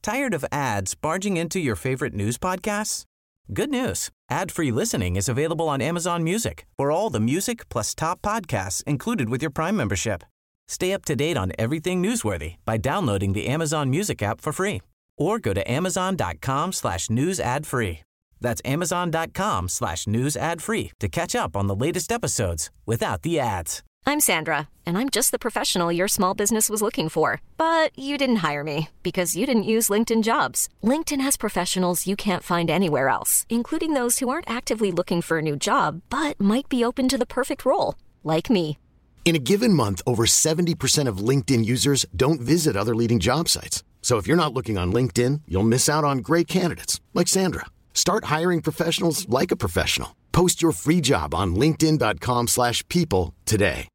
Tired of ads barging into your favorite news podcasts? Good news. Ad-free listening is available on Amazon Music for all the music plus top podcasts included with your Prime membership. Stay up to date on everything newsworthy by downloading the Amazon Music app for free or go to amazon.com/news ad free. That's amazon.com/news ad free to catch up on the latest episodes without the ads. I'm Sandra, and I'm just the professional your small business was looking for. But you didn't hire me because you didn't use LinkedIn Jobs. LinkedIn has professionals you can't find anywhere else, including those who aren't actively looking for a new job, but might be open to the perfect role, like me. In a given month, over 70% of LinkedIn users don't visit other leading job sites. So if you're not looking on LinkedIn, you'll miss out on great candidates like Sandra. Start hiring professionals like a professional. Post your free job on linkedin.com/people today.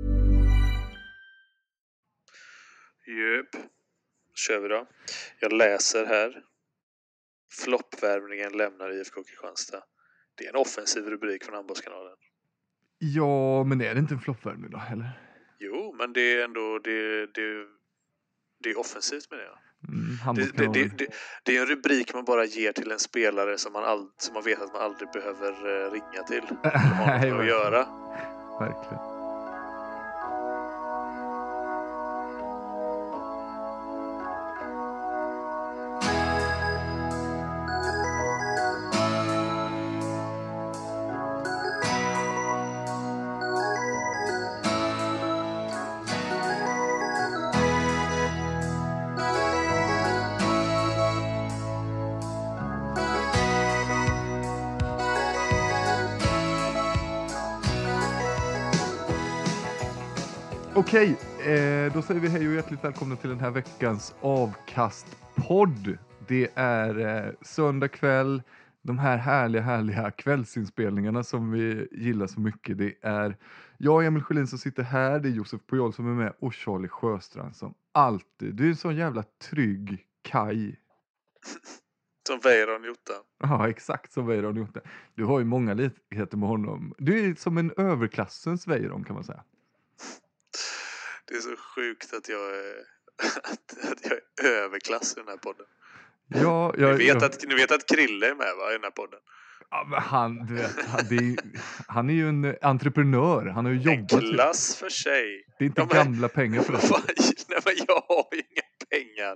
Jöp. Kör vi då. Jag läser här. Floppvärvningen lämnar IFK Kristianstad. Det är en offensiv rubrik från handbollskanalen. Ja, men är det inte en floppvärvning då, eller? Jo, men det är ändå det är offensivt med det. Det är en rubrik man bara ger till en spelare som man vet att man aldrig behöver ringa till. Eller ha något att göra. Verkligen. Okej, då säger vi hej och hjärtligt välkomna till den här veckans avkastpodd. Det är söndag kväll, de här härliga kvällsinspelningarna som vi gillar så mycket. Det är jag, Emil Sjölin, som sitter här, det är Josef Pujol som är med och Charlie Sjöstrand som alltid. Du är en sån jävla trygg kaj. Som Weiron Jota. Ja, exakt som Weiron Jota. Du har ju många likheter med honom. Du är som en överklassens Weiron, kan man säga. Det är så sjukt att jag är överklass i den här podden. Ja, ni vet att Krille är med, va, i den här podden. Ja, men han är ju en entreprenör. Han har ju jobbat. En klass för sig. Det är inte gamla pengar för det. Nej, men jag har ju inga pengar.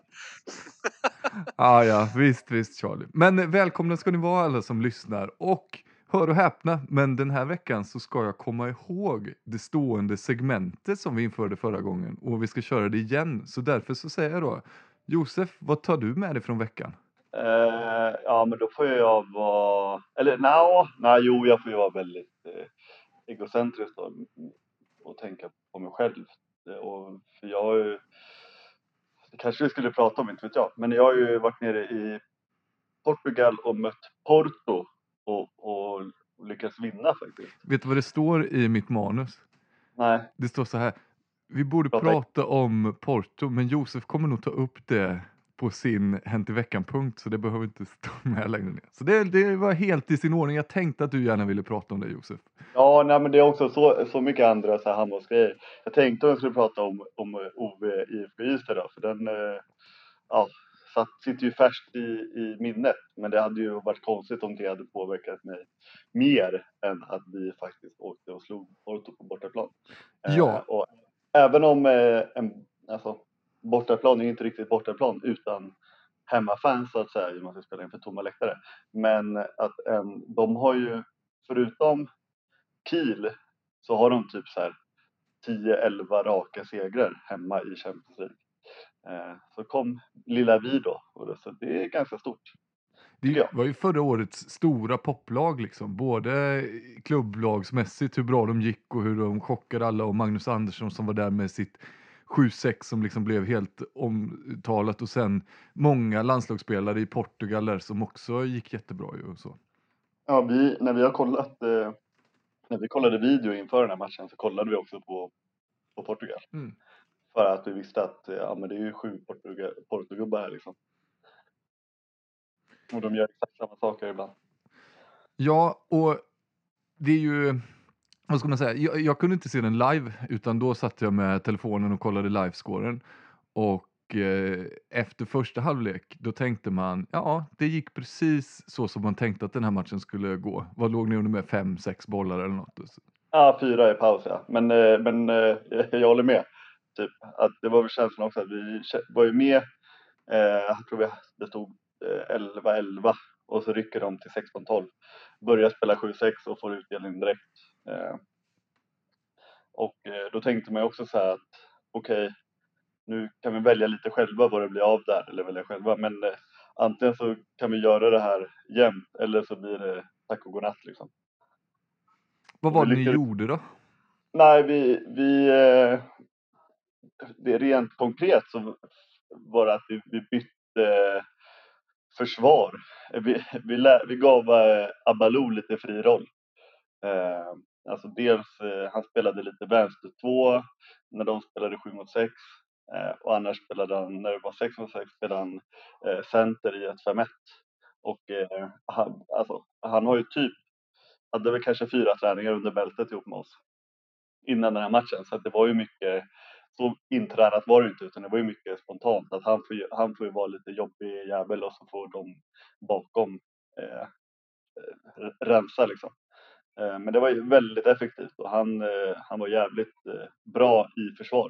Ja, visst Charlie. Men välkomna ska ni vara alla som lyssnar. Och hör och häpna, men den här veckan så ska jag komma ihåg det stående segmentet som vi införde förra gången. Och vi ska köra det igen. Så därför så säger jag då, Josef, vad tar du med dig från veckan? Ja, men då får jag vara... Eller jag får ju vara väldigt egocentrisk då, och tänka på mig själv. För jag har ju... Det kanske vi skulle prata om, inte vet jag. Men jag har ju varit nere i Portugal och mött Porto. Och lyckas vinna faktiskt. Vet du vad det står i mitt manus? Nej. Det står så här. Vi borde prata om Porto, men Josef kommer nog ta upp det på sin Hänt i veckan-punkt, så det behöver inte stå med längre ner. Så det var helt i sin ordning. Jag tänkte att du gärna ville prata om det, Josef. Ja, nej, men det är också så mycket andra så här handbollsgrejer. Jag tänkte att jag skulle prata om Ove IFK Ystad då, för den sitter ju färskt i minnet. Men det hade ju varit konstigt om det hade påverkat mig mer än att vi faktiskt åkte och slog Porto på bortaplan. Ja. Och även om bortaplan är inte riktigt bortaplan utan hemmafans så att säga, man ska spela inför tomma läktare. Men att de har ju, förutom Kiel, så har de typ så här 10-11 raka segrar hemma i Champions League. Så kom lilla vi då, så det är ganska stort. Det var ju förra årets stora poplag liksom, både klubblagsmässigt hur bra de gick och hur de chockade alla, och Magnus Andersson som var där med sitt 7-6 som liksom blev helt omtalat, och sen många landslagsspelare i Portugal där som också gick jättebra ju och så. Ja, när vi kollade video inför den här matchen så kollade vi också på Portugal. Mm. För att vi visste att men det är ju 7 portugubbar här liksom. Och de gör exakt samma saker ibland. Ja, och det är ju, vad ska man säga, jag kunde inte se den live, utan då satt jag med telefonen och kollade livescoren. Och och efter första halvlek då tänkte man, ja det gick precis så som man tänkte att den här matchen skulle gå. Vad låg ni under med 5-6 bollar eller något? Ja, 4 i paus, ja. Men jag håller med. Typ, att det var väl känslan också att vi var ju med, jag tror det stod 11-11 och så rycker de till 16-12. Börjar spela 7-6 och får utdelning direkt. Och då tänkte man också så här att okej, nu kan vi välja lite själva vad det blir av där, eller välja själva. Men antingen så kan vi göra det här jämnt eller så blir det tack och godnatt liksom. Vad var det ni gjorde då? Nej, det är rent konkret så var det att vi bytte försvar. Vi gav Abalou lite fri roll. Alltså dels han spelade lite vänster 2 när de spelade 7 mot 6. Och annars spelade han, när det var 6 mot 6 spelade han center i 1-5-1. Och han har ju typ, hade väl kanske 4 träningar under bältet ihop med oss innan den här matchen. Så att det var ju mycket, så intränat var det inte, utan det var ju mycket spontant. Att han får ju vara lite jobbig jävel och så får de bakom rensa liksom. Men det var ju väldigt effektivt och han var jävligt bra i försvar.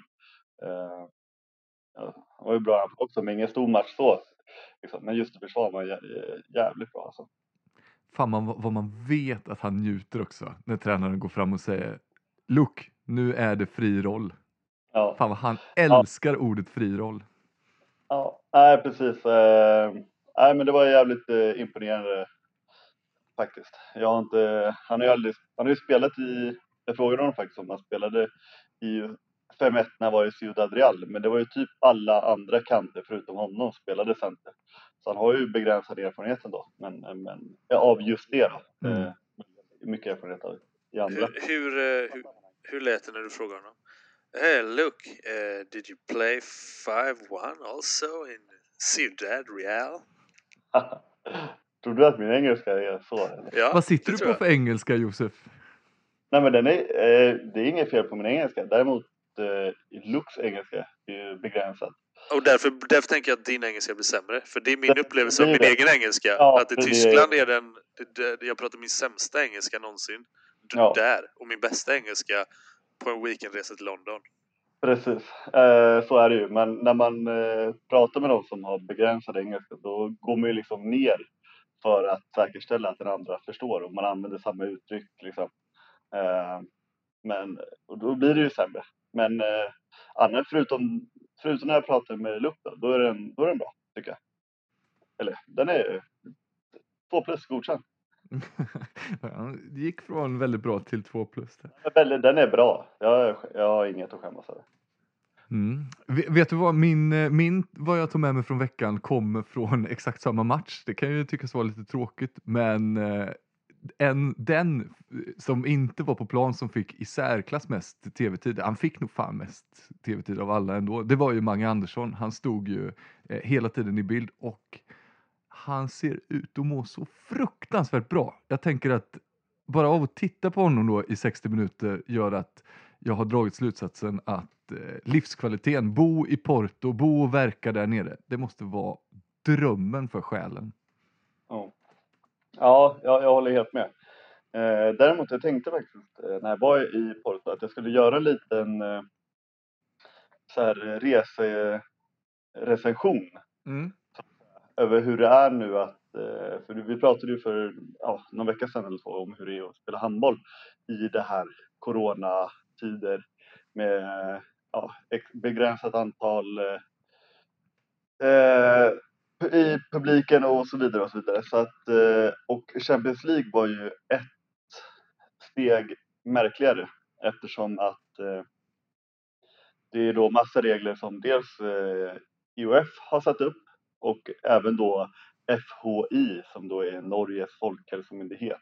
Han var ju bra också, men ingen stor match så. Liksom. Men just i försvar var jävligt bra alltså. Fan vad man vet att han njuter också när tränaren går fram och säger Look, nu är det fri roll. Ja. Fan vad han älskar ordet fri roll. Ja, nej precis. Nej men det var jävligt imponerande faktiskt. Han har ju spelat i, jag frågade honom faktiskt om han spelade i 5-1 när han var i Ciudad Real, men det var ju typ alla andra kanter förutom honom spelade center. Så han har ju begränsad erfarenhet ändå, men av just det då. Mycket erfarenhet av i andra. Hur lät det när du frågade honom? Hey, look, did you play 5-1 also in Ciudad Real? Tror du att min engelska är så? Eller? Ja, vad sitter du på för engelska, Josef? Nej, men det är inget fel på min engelska. Däremot Lux engelska är ju begränsad. Och därför tänker jag att din engelska blir sämre. För det är min upplevelse av min egen engelska. Ja, att i Tyskland är jag pratar min sämsta engelska någonsin. Där. Och min bästa engelska på en weekendresa till London. Precis, så är det ju. Men när man pratar med någon som har begränsad engelska, då går man ju liksom ner för att säkerställa att den andra förstår. Och man använder samma uttryck liksom. Och då blir det ju sämre. Men annars förutom när jag pratar med Lukta, då är den bra, tycker jag. Eller, den är 2+ godkänd. Det gick från väldigt bra till 2+. Den är bra. Jag har inget att skämmas över. Vet du vad, vad jag tog med mig från veckan kommer från exakt samma match. Det kan ju tyckas vara lite tråkigt, men den som inte var på plan som fick i särklass mest tv-tid, han fick nog fan mest tv-tid av alla ändå. Det var ju Mange Andersson. Han stod ju hela tiden i bild och han ser ut att må så fruktansvärt bra. Jag tänker att bara av att titta på honom då i 60 minuter gör att jag har dragit slutsatsen att livskvaliteten, bo i Porto, bo och verka där nere, det måste vara drömmen för själen. Ja, jag håller helt med. Däremot jag tänkte faktiskt när jag var i Porto att jag skulle göra en liten så här recension över hur det är nu att, för vi pratade ju för någon vecka sedan eller så om hur det är att spela handboll i det här coronatider med begränsat antal i publiken och så vidare och så vidare. Så att, och Champions League var ju ett steg märkligare eftersom att det är då massa regler som dels IOF har satt upp och även då FHI som då är Norges folkhälsomyndighet.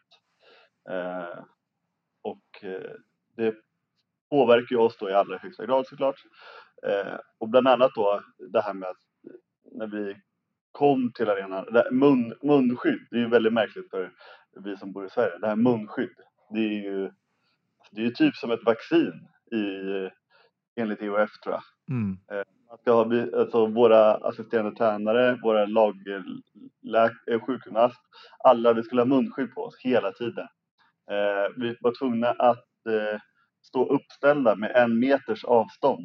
Och det påverkar ju oss då i allra högsta grad såklart. Och bland annat då det här med att när vi kom till arenan, munskydd, det är ju väldigt märkligt för vi som bor i Sverige. Det här munskydd, det är ju typ som ett vaccin enligt IOF tror jag. ska ha, alltså våra assisterande tränare, våra sjukgymnast, alla, vi skulle ha munskydd på oss hela tiden. Vi var tvungna att stå uppställda med 1 meters avstånd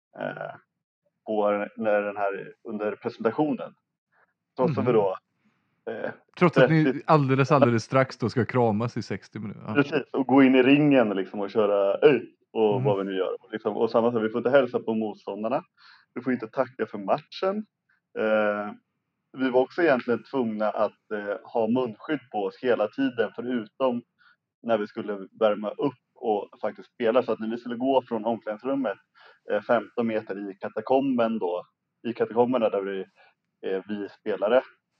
under presentationen. Trots att vi då trots att ni alldeles strax då ska kramas i 60 minuter. Ja. Precis, och gå in i ringen liksom och köra och vad vi nu gör. Liksom, och samma sak, vi får inte hälsa på motståndarna. Vi får inte tacka för matchen. Vi var också egentligen tvungna att ha munskydd på oss hela tiden, förutom när vi skulle värma upp och faktiskt spela. Så att när vi skulle gå från omklädningsrummet 15 meter i katakomberna där vi spelare,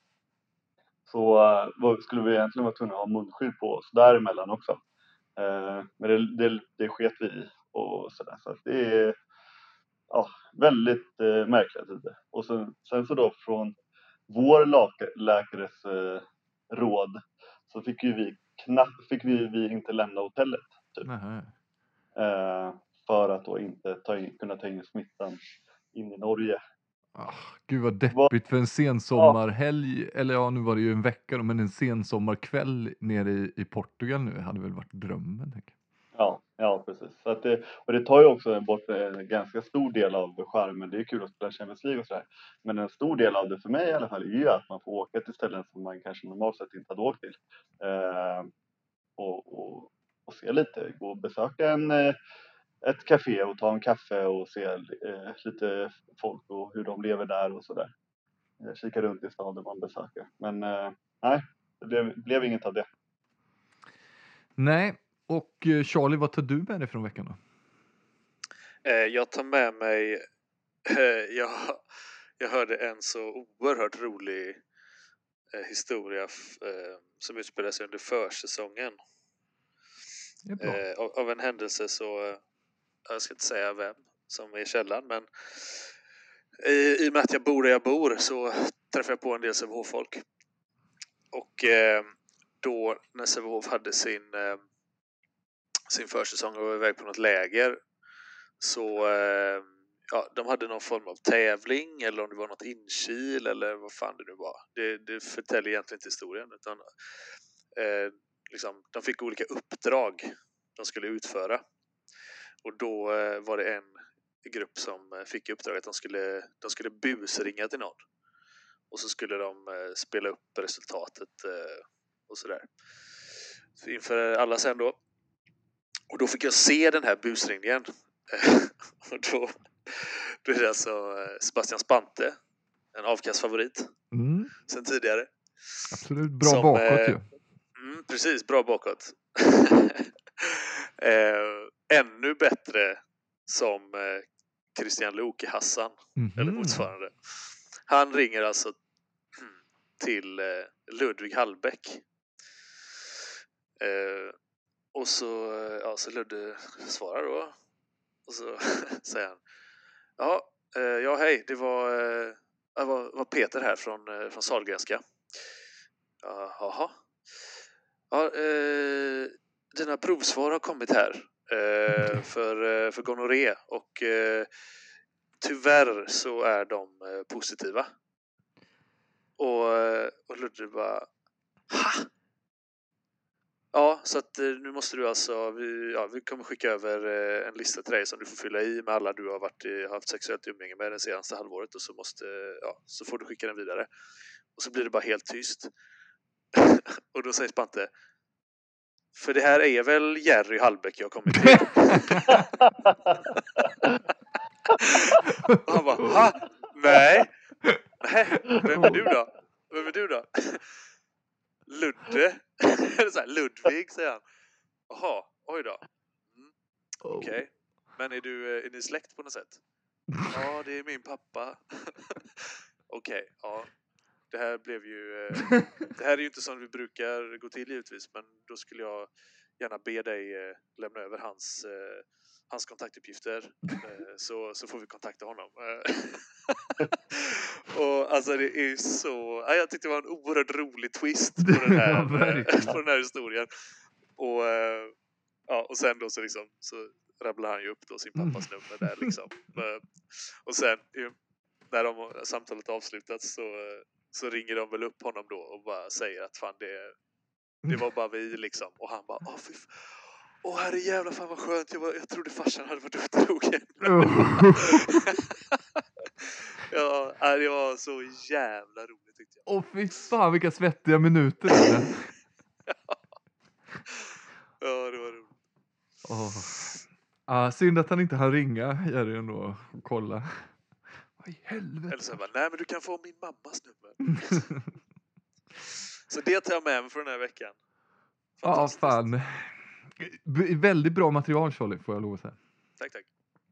så skulle vi egentligen vara tvungna att ha munskydd på oss däremellan också. Men det sket vi i och sådär. Så att det är väldigt märkliga tider. Och sen så då från vår läkares råd så fick vi inte lämna hotellet. Typ. För att då inte kunna ta in smittan in i Norge. Gud vad deppigt för en sensommarhelg, eller nu var det ju en vecka då, men en sensommarkväll nere i Portugal nu hade väl varit drömmen, tänker jag. Ja, precis. Så att det tar ju också bort en ganska stor del av skärmen. Det är kul att spela Champions League och sådär. Men en stor del av det för mig i alla fall är ju att man får åka till ställen som man kanske normalt sett inte hade åkt till. Och se lite, gå och besöka ett café och ta en kaffe och se lite folk och hur de lever där och sådär. Kika runt i staden man besöker. Men nej, det blev inget av det. Nej, och Charlie, vad tar du med dig från veckan då? Jag tar med mig, jag hörde en så oerhört rolig historia som utspelar sig under försäsongen. Av en händelse så, jag ska inte säga vem som är källan, men i och med att jag bor där jag bor så träffar jag på en del Sävehof-folk. Och då när Sävehof hade sin försäsong och var iväg på något läger, så de hade någon form av tävling, eller om det var något inkil eller vad fan det nu var. Det förtäljer egentligen inte historien, utan liksom, de fick olika uppdrag de skulle utföra. Och då var det en grupp som fick uppdrag att de skulle busringa till någon. Och så skulle de spela upp resultatet och sådär. Så inför alla sen då. Och då fick jag se den här busringningen. Och då är det alltså Sebastian Spante, en avkastfavorit sen tidigare. Absolut, bra bakåt ju. Precis, bra bakåt. Ännu bättre som Christian Luke Hassan eller motsvarande. Han ringer alltså till Ludvig Hallbäck. Och så Ludde svarar då. Och så säger han: ja hej, det var Peter här från Sahlgrenska. Jaha. Ja, dina provsvar har kommit här för gonorré, och tyvärr så är de positiva. Och Ludde bara: ha? Ja, så att nu måste du alltså, vi kommer skicka över en lista till dig som du får fylla i med alla du har haft sexuellt umgänge med det senaste halvåret, och så får du skicka den vidare. Och så blir det bara helt tyst. Och då säger Spante: för det här är väl Jerry Hallbäck jag kommit till. Och han bara: ha? Nej, vem är du då? Ludde. Eller så här, Ludvig, säger han. Jaha, oj då. Okej. Men är ni släkt på något sätt? Ja, det är min pappa. Okej, ja. Det här blev ju... det här är ju inte som vi brukar gå till givetvis, men då skulle jag gärna be dig lämna över hans kontaktuppgifter, så får vi kontakta honom. Och alltså det är så... jag tyckte det var en oerhört rolig twist på den här, på den här historien. Och sen då så liksom, så rabblar han ju upp då sin pappas nummer där liksom. Och sen när samtalet avslutats så ringer de väl upp honom då och bara säger att fan det var bara vi liksom. Och han bara, herre jävla fan vad skönt. Jag trodde farsan hade varit upptrogen. Ja, det var så jävla roligt tyckte jag. Fy fan vilka svettiga minuter. Ja, det var roligt. Synd att han inte hann ringa Jerry ändå och kolla. Vad i helvete? Eller så bara, nej men du kan få min mammas nummer. Så det tar jag med mig för den här veckan. Ja, fan. Väldigt bra material, Charlie, får jag lov att säga. Tack.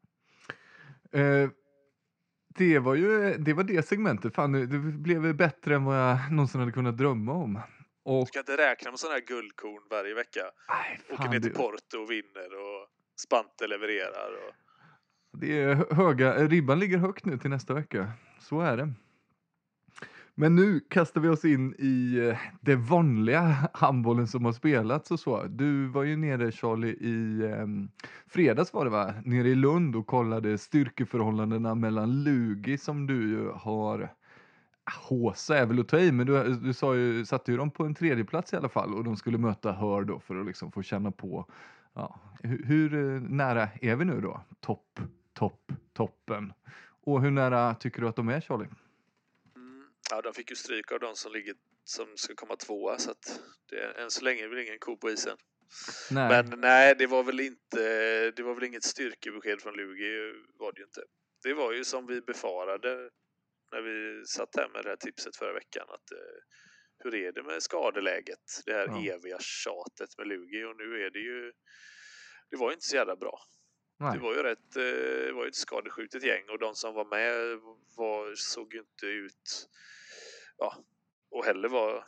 Det var det segmentet. Fan, det blev bättre än vad jag någonsin hade kunnat drömma om. Och... Du kan inte räkna med sådana här guldkorn varje vecka. Åker ner till Porto och vinner och Spante levererar. Och... Det är höga. Ribban ligger högt nu till nästa vecka. Så är det. Men nu kastar vi oss in i det vanliga handbollen som har spelats och så. Du var ju nere, Charlie, i fredags var det va? Nere i Lund och kollade styrkeförhållandena mellan Lugi som du ju har... Håsa är väl att ta i, men du satte ju dem på en tredje plats i alla fall och de skulle möta Hör då för att liksom få känna på hur nära är vi nu då? Toppen. Och hur nära tycker du att de är, Charlie? Ja, de fick ju stryk av de som ska komma tvåa, så att än så länge är väl ingen ko på isen. Nej. Men nej, det var väl inget styrkebesked från Lugi, var det ju inte. Det var ju som vi befarade när vi satt här med det här tipset förra veckan, att hur är det med skadeläget? Det här eviga tjatet med Lugi, och nu är det var ju inte så jävla bra. Nej. Det var ju ett skadeskjutet gäng, och de som var med såg ju inte ut och heller var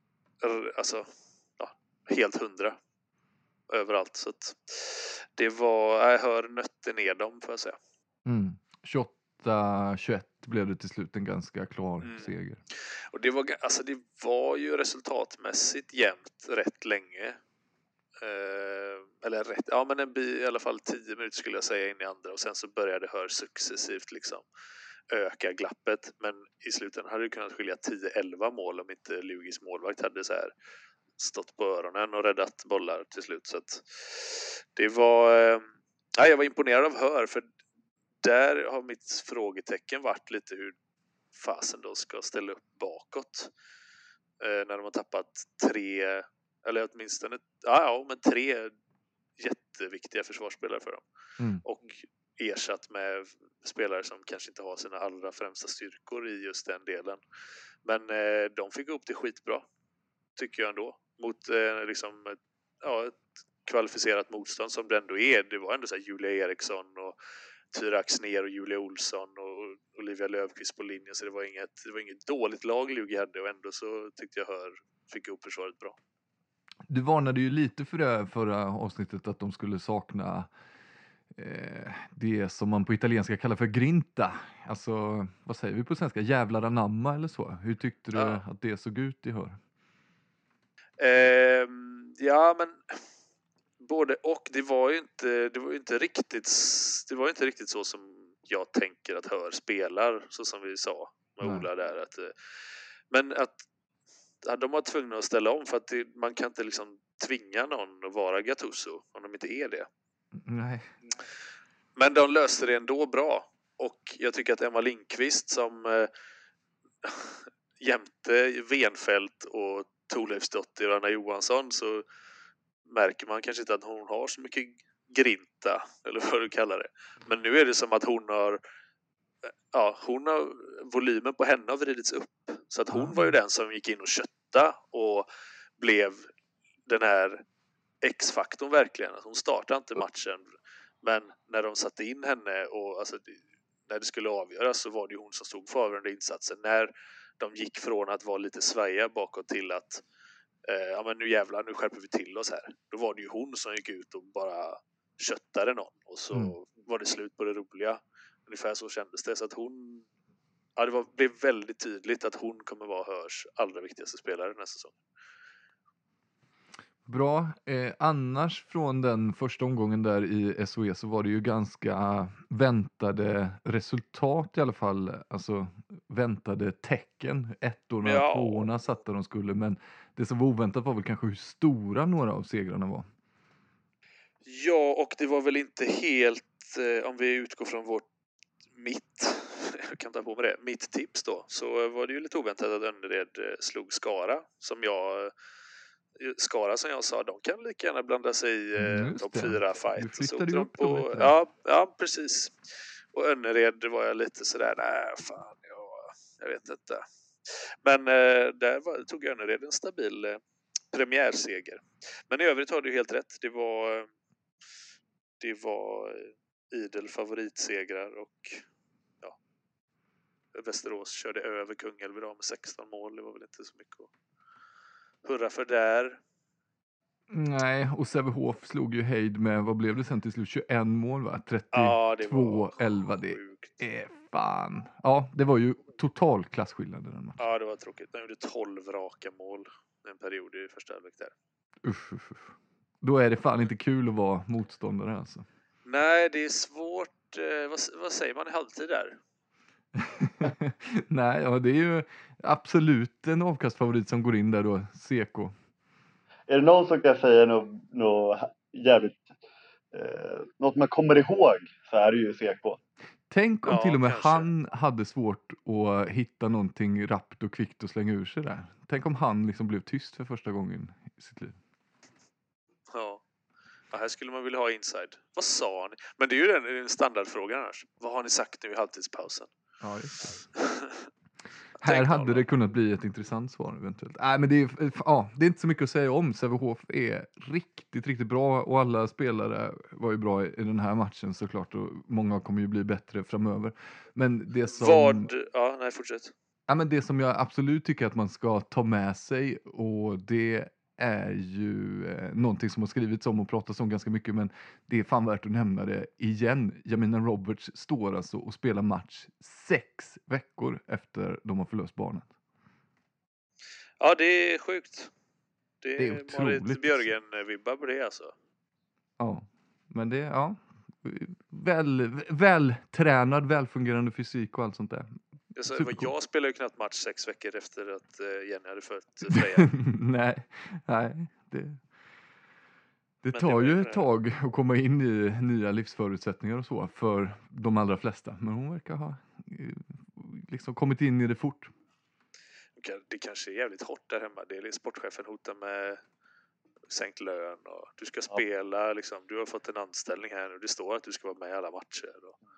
helt 100 överallt, så att det var, jag hör nötte ner dem, får jag säga. 28-21 blev det till slut en ganska klar seger. Och det var ju resultatmässigt jämnt rätt länge. Eller rätt, men i alla fall 10 minuter skulle jag säga in i andra, och sen så började Hör successivt liksom öka glappet, men i slutändan hade det kunnat skilja 10-11 mål om inte Lugis målvakt hade så här stått på öronen och räddat bollar till slut. Så att det var jag var imponerad av Hör, för där har mitt frågetecken varit lite hur fasen då ska ställa upp bakåt när de har tappat 3 eller åtminstone tre jätteviktiga försvarsspelare för dem. Och ersatt med spelare som kanske inte har sina allra främsta styrkor i just den delen. Men de fick upp det skitbra, tycker jag ändå. Mot ett kvalificerat motstånd som det ändå är. Det var ändå så här Julia Eriksson och Tyra Axner och Julia Olsson och Olivia Löfqvist på linjen. Så det var inget dåligt lag Lugi hade, och ändå så tyckte jag fick upp försvaret bra. Du varnade ju lite för det förra avsnittet, att de skulle sakna det som man på italienska kallar för grinta. Alltså, vad säger vi på svenska? Jävlar anamma eller så. Hur tyckte du att det såg ut i Hör? Men både och. Det var ju inte riktigt så som jag tänker att Hör spelar, så som vi sa med Ola där. Men att de var tvungna att ställa om, för att man kan inte liksom tvinga någon att vara Gattuso om de inte är det. Nej. Men de löste det ändå bra, och jag tycker att Emma Lindqvist som jämte Venfält och Thorleifsdotter och Anna Johansson, så märker man kanske inte att hon har så mycket grinta, eller vad du kallar det. Men nu är det som att hon har volymen på henne har vridits upp, så att hon var ju den som gick in och kötta och blev den här X-faktorn verkligen. Hon startade inte matchen, men när de satte in henne och när det skulle avgöras, så var det ju hon som stod för avgörande insatsen. När de gick från att vara lite svaja bakåt till att nu skärper vi till oss här. Då var det ju hon som gick ut och bara köttade någon, och så var det slut på det roliga. Ungefär så kändes det. Så att hon... Ja, det blev väldigt tydligt att hon kommer vara Hörs allra viktigaste spelare nästa säsong. Bra. Annars från den första omgången där i SOE så var det ju ganska väntade resultat i alla fall. Alltså väntade tecken. Ettorna, tvåorna satt där de skulle. Men det som var oväntat var väl kanske hur stora några av segrarna var. Ja, och det var väl inte helt, om vi utgår från jag kan ta på mig det, mitt tips då, så var det ju lite oväntat att Önnered slog Skara, som jag sa, de kan lika gärna blanda sig i topp 4-fight. Du flyttade upp på, ja, precis. Och Önnered var jag lite sådär, jag vet inte. Men där tog Önnered en stabil premiärseger. Men i övrigt har du helt rätt. Det var idel favoritsegrar och Västerås körde över Kungälv idag med 16 mål. Det var väl inte så mycket att hurra för där. Nej, och Sävehof slog ju hejd med, vad blev det sen till slut? 21 mål va? 32-11. Det är fan. Ja, det var ju total klasskillnad i den matchen. Ja, det var tråkigt. De gjorde 12 raka mål en period i första halvlek där. Usch. Då är det fan inte kul att vara motståndare alltså. Nej, det är svårt. Vad säger man i halvtid där? Nej, ja, det är ju absolut en avkastfavorit som går in där då, CK. Är det någon som kan säga något jävligt, något man kommer ihåg, så är det ju CK. Tänk om till och med kanske. Han hade svårt att hitta någonting rappt och kvickt och slänga ur sig där. Tänk om han liksom blev tyst för första gången i sitt liv. Ja, här skulle man vilja ha inside. Vad sa ni? Men det är ju den standardfrågan annars. Vad har ni sagt nu i halvtidspausen? Ja, just det. Här hade det kunnat bli ett intressant svar eventuellt. Nej, men det är inte så mycket att säga om. Sävehof är riktigt, riktigt bra och alla spelare var ju bra i den här matchen såklart och många kommer ju bli bättre framöver. Men det som... fortsätt. Ja, men det som jag absolut tycker att man ska ta med sig, och det är ju någonting som har skrivits om och pratats om ganska mycket, men det är fan värt att nämna det igen. Jamina Roberts står alltså och spelar match 6 veckor efter de har förlöst barnet. Ja, det är sjukt. Det är otroligt. Marit Björgen-vibbar på det alltså. Ja, men det är vältränad, välfungerande fysik och allt sånt där. Jag spelar ju knappt match 6 veckor efter att Jenny hade fött Freja. Nej, det tar ju ett tag att komma in i nya livsförutsättningar och så för de allra flesta. Men hon verkar ha liksom kommit in i det fort. Det kanske är jävligt hårt där hemma. Det är sportchefen hotar med sänkt lön och du ska spela liksom. Du har fått en anställning här och det står att du ska vara med i alla matcher.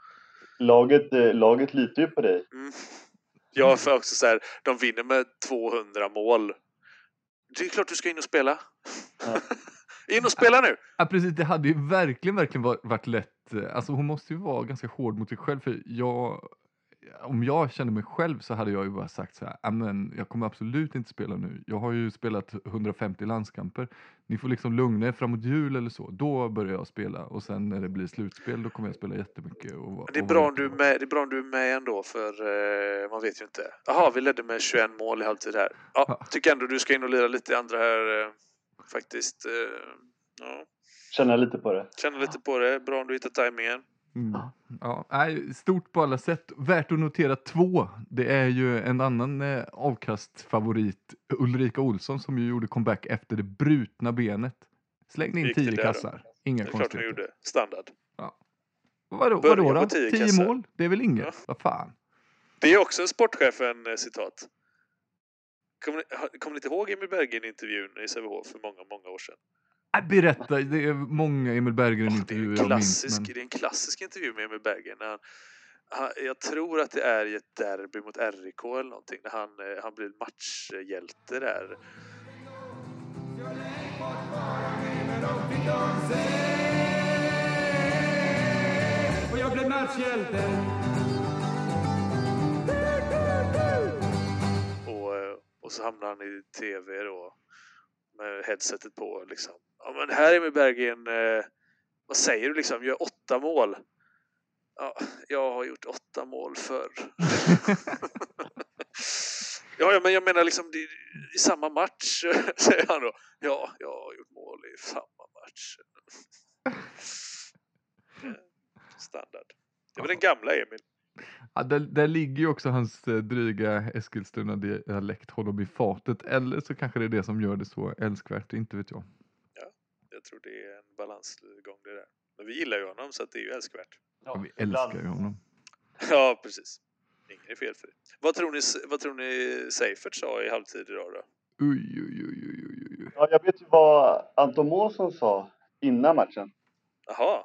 Laget litar ju på dig. Ja, för också så här, de vinner med 200 mål. Det är klart du ska in och spela. Ja. In och spela nu! Ja, precis. Det hade ju verkligen varit lätt. Alltså hon måste ju vara ganska hård mot sig själv. För om jag kände mig själv så hade jag ju bara sagt så här: men jag kommer absolut inte spela nu. Jag har ju spelat 150 landskamper. Ni får liksom lugna er framåt jul eller så. Då börjar jag spela. Och sen när det blir slutspel då kommer jag spela jättemycket. Det är bra om du är med ändå. För man vet ju inte. Jaha, vi ledde med 21 mål i halvtid här. Ja, tycker ändå du ska in och lira lite andra här faktiskt. Ja. Känna lite på det. Bra om du hittar tajmingen. Ja, stort på alla sätt. Värt att notera 2. Det är ju en annan avkastfavorit, Ulrika Olsson, som ju gjorde comeback efter det brutna benet. Slängde in 10 kassar. Inga konstigheter. Klart hon gjorde. Standard. Ja. Vadå då? 10 mål? Det är väl inget? Ja. Vad fan? Det är också en sportchefen-citat. Kommer ni inte ihåg Emil Berggren-intervjun i Sävehof för många år sedan? Berätta, det är många Emil Berggren-intervjuer jag minns. Det är en klassisk intervju med Emil Berggren. Jag tror att det är i ett derby mot RIK eller någonting. När han blir matchhjälte där. Och jag blev matchhjälte. Och så hamnar han i tv då. Med headsetet på liksom. Ja, men här är med Berggren. Vad säger du liksom? Gör 8 mål. Ja, jag har gjort 8 mål förr. Ja, men jag menar liksom i samma match säger han då. Ja, jag har gjort mål i samma match. Standard. Det var den gamla Emil. Ja, där ligger ju också hans dryga Eskilstuna-dialekt honom i fatet. Eller så kanske det är det som gör det så älskvärt, inte vet jag. Ja, jag tror det är en balansgång det där. Men vi gillar ju honom så att det är ju älskvärt. Ja, vi älskar ju honom. Ja, precis. Ingen är felfri. Vad tror ni Seifert sa i halvtid idag då? Oj. Ja, jag vet ju vad Anton Månsson sa innan matchen. Jaha.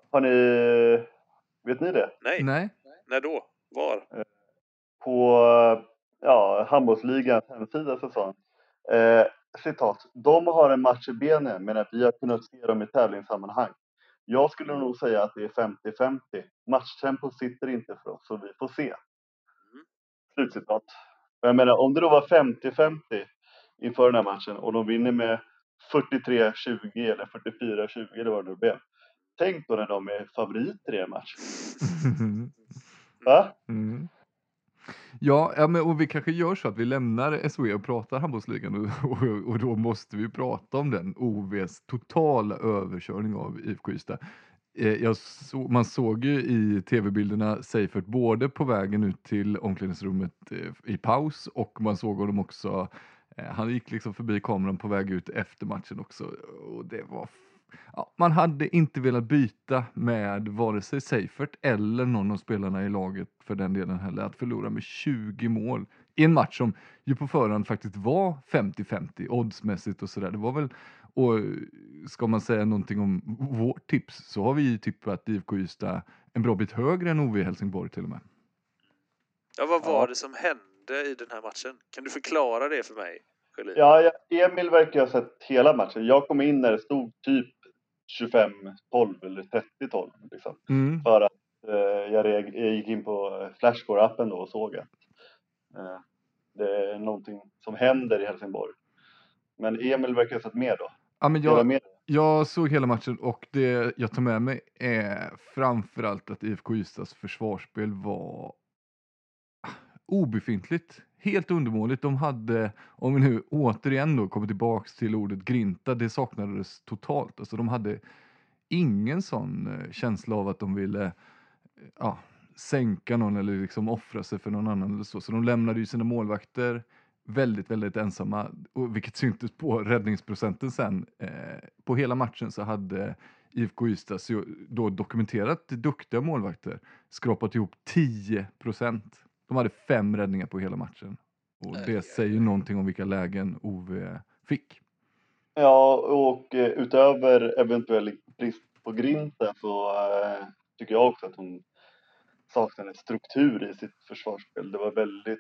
Vet ni det? Nej. När då? Var? På handbollsligans hemsida så sa han. Citat. De har en match i benen men att vi har kunnat se dem i tävlingssammanhang. Jag skulle nog säga att det är 50-50. Matchtempo sitter inte för oss så vi får se. Slutcitat. Jag menar om det då var 50-50 inför den här matchen och de vinner med 43-20 eller 44-20 eller vad det nu blev. Tänk då när de är favoriter i en match. Va? Mm. Ja, men och vi kanske gör så att vi lämnar SOE och pratar handbollsligan och då måste vi prata om den OVs totala överkörning av IFK Ystad. Man såg ju i tv-bilderna Seifert både på vägen ut till omklädningsrummet i paus och man såg honom också, han gick liksom förbi kameran på väg ut efter matchen också och det var man hade inte velat byta med vare sig Seifert eller någon av spelarna i laget för den delen heller. Att förlora med 20 mål i en match som ju på förhand faktiskt var 50-50 oddsmässigt och sådär. Det var väl, och ska man säga någonting om vårt tips så har vi tippat IFK Ystad en bra bit högre än OV Helsingborg till och med. Ja, vad var det som hände i den här matchen? Kan du förklara det för mig? Ja, Emil verkar ha sett hela matchen. Jag kom in när det stod typ 25-12 eller 30-12 liksom. För att jag gick in på Flashscore-appen då och såg att det är någonting som händer i Helsingborg. Men Emil verkar ha sett mer då. Ja, men jag såg hela matchen och det jag tar med mig är framförallt att IFK Ystads försvarsspel var obefintligt. Helt undermåligt. De hade, om vi nu återigen då kommer tillbaks till ordet grinta, det saknades totalt. Alltså de hade ingen sån känsla av att de ville sänka någon eller liksom offra sig för någon annan eller så. Så de lämnade ju sina målvakter väldigt, väldigt ensamma. Och vilket syntes på räddningsprocenten sen. På hela matchen så hade IFK Ystad då dokumenterat duktiga målvakter skrapat ihop 10%. De hade 5 räddningar på hela matchen. Och det säger ju någonting om vilka lägen Ove fick. Ja, och utöver eventuell brist på grinta så tycker jag också att hon saknade struktur i sitt försvarsspel. Det var väldigt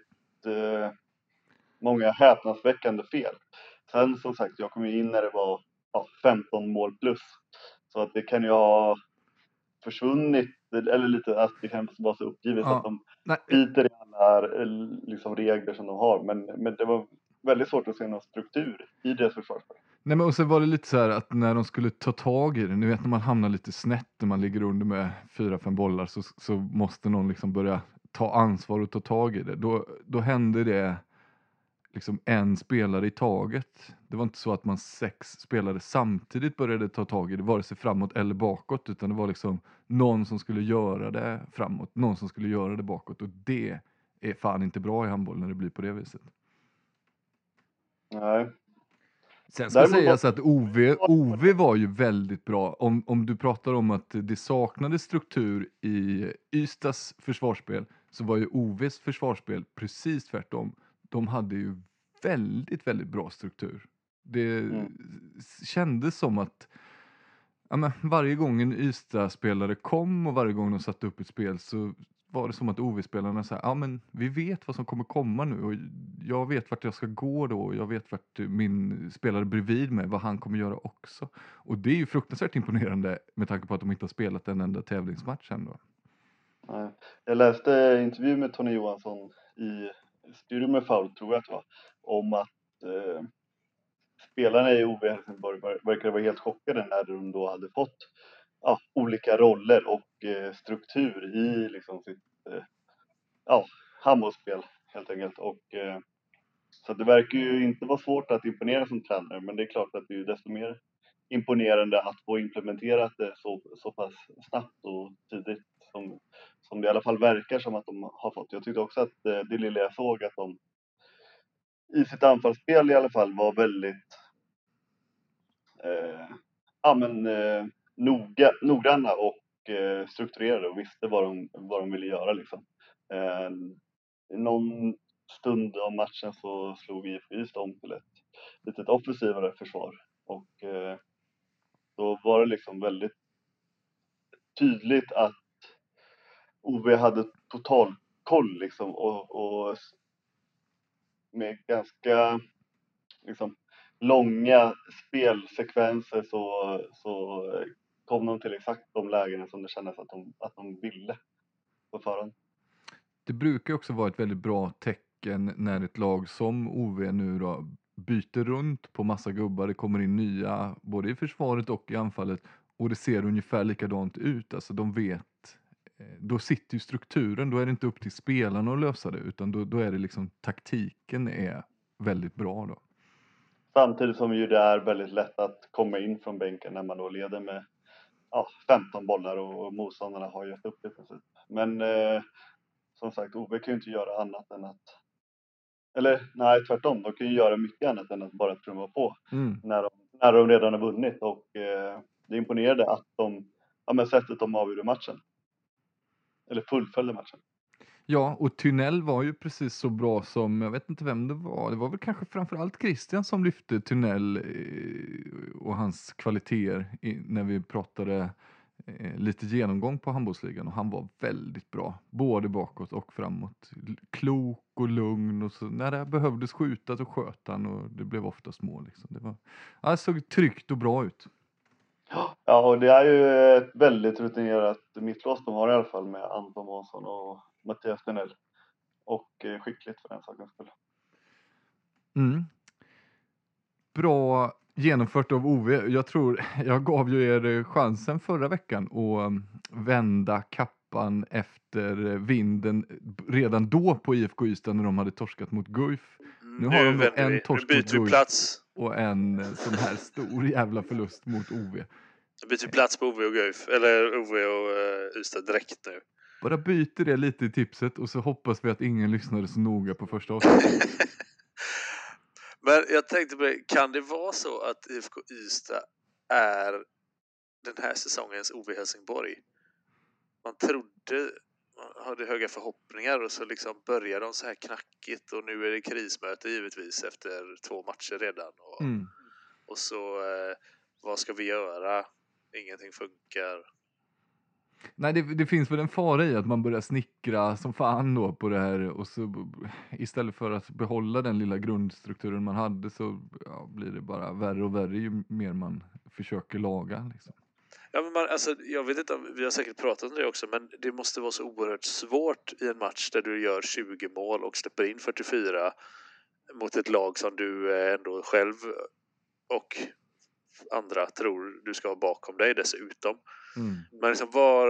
många häpnadsväckande fel. Sen som sagt, jag kom in när det var 15 mål plus. Så att det kan ju ha försvunnit, eller lite att det kan vara så uppgivet att de biter i alla liksom, regler som de har. Men det var väldigt svårt att se någon struktur i deras försvarsspel. Nej, men och så var det lite så här att när de skulle ta tag i det, ni vet när man hamnar lite snett när man ligger under med 4-5 bollar så måste någon liksom börja ta ansvar och ta tag i det. Då hände det liksom en spelare i taget. Det var inte så att man 6 spelare samtidigt började ta tag i det, vare sig framåt eller bakåt, utan det var liksom någon som skulle göra det framåt, någon som skulle göra det bakåt, och det är fan inte bra i handboll när det blir på det viset. Nej. Sen ska sägas att OV var ju väldigt bra. Om du pratar om att det saknades struktur i Ystads försvarsspel så var ju OVs försvarsspel precis tvärtom. De hade ju väldigt, väldigt bra struktur. Det kändes som att varje gång en Ystad-spelare kom och varje gång de satte upp ett spel så var det som att OV-spelarna sa, men vi vet vad som kommer komma nu och jag vet vart jag ska gå då och jag vet vart min spelare bredvid mig, vad han kommer göra också. Och det är ju fruktansvärt imponerande med tanke på att de inte har spelat en enda tävlingsmatch än då. Jag läste intervju med Tony Johansson i Studio med Foul, tror jag att det var, om att spelarna i OV Helsingborg verkar vara helt chockade när de då hade fått olika roller och struktur i liksom sitt handbollsspel helt enkelt. Och så det verkar ju inte vara svårt att imponera som tränare, men det är klart att det är ju desto mer imponerande att få implementerat det så pass snabbt och tidigt som det i alla fall verkar som att de har fått. Jag tyckte också att det lilla jag såg att de i sitt anfallsspel i alla fall var väldigt noggranna och strukturerade och visste vad de ville göra liksom. Någon stund av matchen så slog IFK Ystad om till ett litet offensivare försvar och då var det liksom väldigt tydligt att OV hade total koll liksom och med ganska liksom långa spelsekvenser så kom de till exakt de lägena som det kändes att de ville på förhand. Det brukar också vara ett väldigt bra tecken när ett lag som OV nu då byter runt på massa gubbar. Det kommer in nya både i försvaret och i anfallet och det ser ungefär likadant ut. Alltså de vet, då sitter ju strukturen, då är det inte upp till spelarna att lösa det utan då är det liksom taktiken är väldigt bra då. Samtidigt som ju det är väldigt lätt att komma in från bänken när man då leder med 15 bollar och motståndarna har gett upp i princip. Men som sagt, OV kan ju inte göra annat än att, eller nej tvärtom, de kan ju göra mycket annat än att bara trumma på när de redan har vunnit och det imponerade att sättet de avgjorde matchen. Eller fullföljde matchen. Ja, och Thunell var ju precis så bra som, jag vet inte vem det var väl kanske framförallt Christian som lyfte Thunell och hans kvaliteter när vi pratade lite genomgång på handbollsligan och han var väldigt bra, både bakåt och framåt. Klok och lugn och så, när det behövdes skjuta så sköt han och det blev oftast mål liksom. Det såg tryggt och bra ut. Ja, och det är ju ett väldigt rutinerat mittlås de har i alla fall med Anton Månsson och Mattias Thunell. Och skickligt för den sakens skull. Bra genomfört av OV. Jag gav ju er chansen förra veckan att vända kappan efter vinden redan då på IFK Ystad när de hade torskat mot Guif. Nu har de en torsk mot Guif plats. Och en sån här stor jävla förlust mot OV. Nu byter plats på OV och Guif, eller OV och Ystad direkt nu. Bara byter det lite i tipset och så hoppas vi att ingen lyssnade så noga på första avsnittet. Men jag tänkte på det, kan det vara så att IFK Ystad är den här säsongens OV Helsingborg? Man hade höga förhoppningar och så liksom började de så här knackigt och nu är det krismöte givetvis efter 2 matcher redan. Och så, vad ska vi göra? Ingenting funkar. Nej, det finns väl en fara i att man börjar snickra som fan då på det här och så istället för att behålla den lilla grundstrukturen man hade så blir det bara värre och värre ju mer man försöker laga liksom. Ja, men jag vet inte, vi har säkert pratat om det också, men det måste vara så oerhört svårt i en match där du gör 20 mål och släpper in 44 mot ett lag som du ändå själv och andra tror du ska ha bakom dig dessutom. Men liksom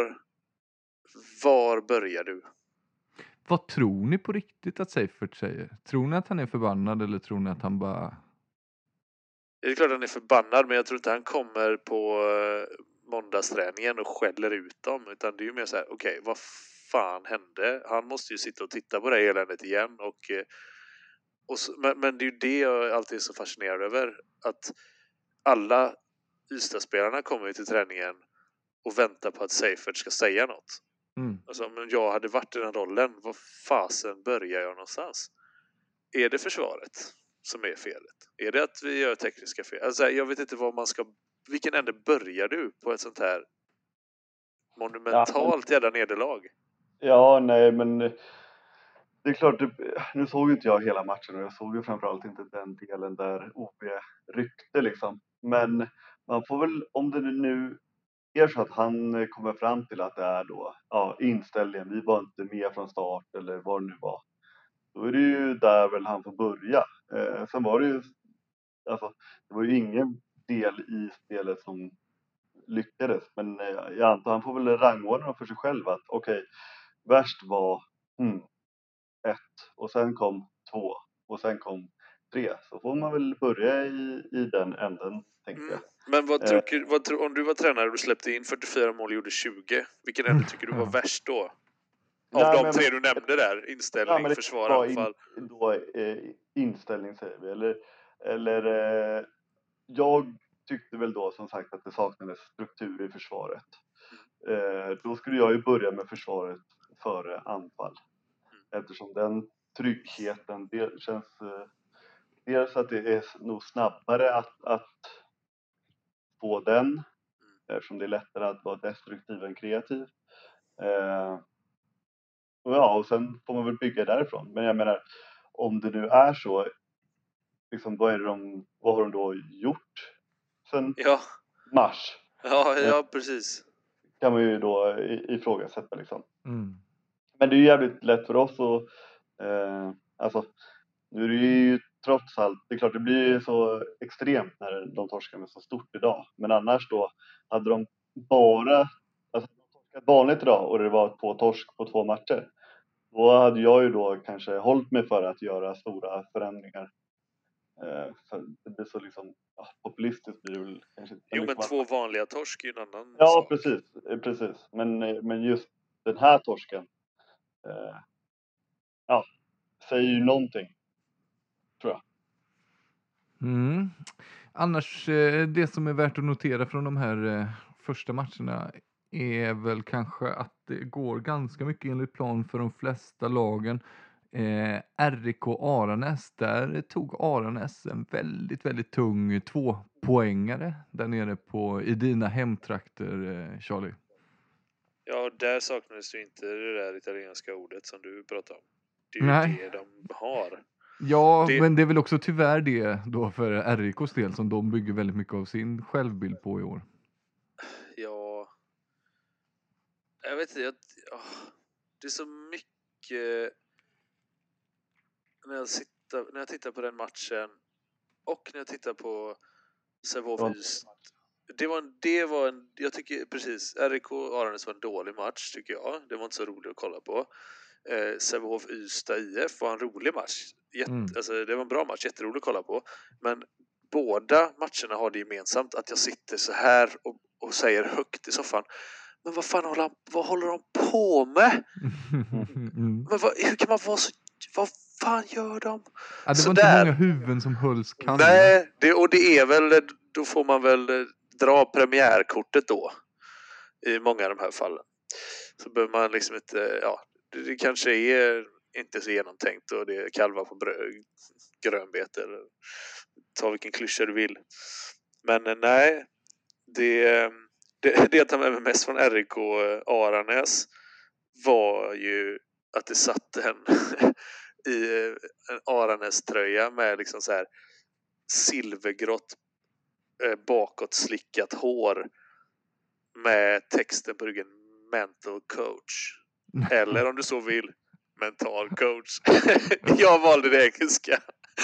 var börjar du? Vad tror ni på riktigt att Seifert säger? Tror ni att han är förbannad eller tror ni att han bara... Det är klart att han är förbannad, men jag tror inte han kommer på måndagsträningen och skäller ut dem, utan det är ju mer så här, okej, vad fan hände? Han måste ju sitta och titta på det här eländet igen men det är ju det jag alltid är så fascinerad över, att alla Ystad-spelarna kommer ju till träningen och väntar på att Seifert ska säga något. Alltså, men jag hade varit i den rollen, vad fasen börjar jag någonstans? Är det försvaret som är felet? Är det att vi gör tekniska fel? Alltså, jag vet inte vilken ände börjar du på ett sånt här monumentalt jävla nederlag? Ja, nej, men det är klart, nu såg inte jag hela matchen och jag såg ju framförallt inte den delen där OP ryckte liksom. Men man får väl, om det nu är så att han kommer fram till att det är då inställningen, vi var inte med från start eller vad det nu var. Då är det ju där väl han får börja. Sen var det ju, alltså, det var ju ingen del i spelet som lyckades. Men jag antar han får väl rangordna för sig själv att okej, värst var 1 och sen kom 2 och sen kom 3. Så får man väl börja i den änden, tänker jag. Men om du var tränare och du släppte in 44 mål och gjorde 20, vilken ände tycker du var värst då? Av de 3 du nämnde där, inställning, försvar, anfall. Inställning säger vi. Eller jag tyckte väl då som sagt att det saknades struktur i försvaret. Då skulle jag ju börja med försvaret före anfall. Eftersom den tryggheten, det känns dels att det är nog snabbare att få den. Eftersom det är lättare att vara destruktiv än kreativ. Och sen får man väl bygga därifrån. Men jag menar, om det nu är så, liksom, vad har de då gjort sen mars? Ja, precis. Kan man ju då ifrågasätta liksom. Men det är ju jävligt lätt för oss att alltså, nu är det ju trots allt, det är klart det blir så extremt när de torskar med så stort idag. Men annars då hade de bara torskat vanligt idag och det var 2 torsk på 2 matcher. Då hade jag ju då kanske hållit mig för att göra stora förändringar. För det blir så liksom populistiskt blir det väl kanske inte. Jo, men 2 vanliga torsk är ju en annan sak. Precis. Men just den här torsken säger ju någonting, tror jag. Annars, det som är värt att notera från de här första matcherna är väl kanske att det går ganska mycket enligt plan för de flesta lagen. RIK Aranäs, där tog Aranäs en väldigt, väldigt tung 2-poängare där nere i dina hemtrakter, Charlie. Ja, där saknades ju inte det där italienska ordet som du pratade om. Det är ju det de har. Ja, men det är väl också tyvärr det då för RIKs del som de bygger väldigt mycket av sin självbild på i år. Ja, jag vet inte. Det är så mycket när jag tittar på den matchen och när jag tittar på Sävehof Ystad. Jag tycker precis, RIK Aranäs var en dålig match tycker jag. Det var inte så roligt att kolla på. Sävehof Ystad IF var en rolig match. Alltså, det var en bra match, jätterolig att kolla på. Men båda matcherna har det gemensamt att jag sitter så här och säger högt i soffan. Men vad håller de på med? Men hur kan man vara så... Vad fan gör de? Ja, det var inte många huvuden som hölls kalla. Nej, det är väl... Då får man väl dra premiärkortet då. I många av de här fallen. Så behöver man liksom inte... Ja, det kanske är inte så genomtänkt och det är kalvar på grönbete. Eller ta vilken klyscha du vill. Men nej, det jag tar med mig mest från RIK Aranäs var ju att det satt i en Aranäs-tröja med liksom så här silvergrått bakåt slickat hår med texten på ryggen mental coach. Eller om du så vill, mental coach. Jag valde det engelska.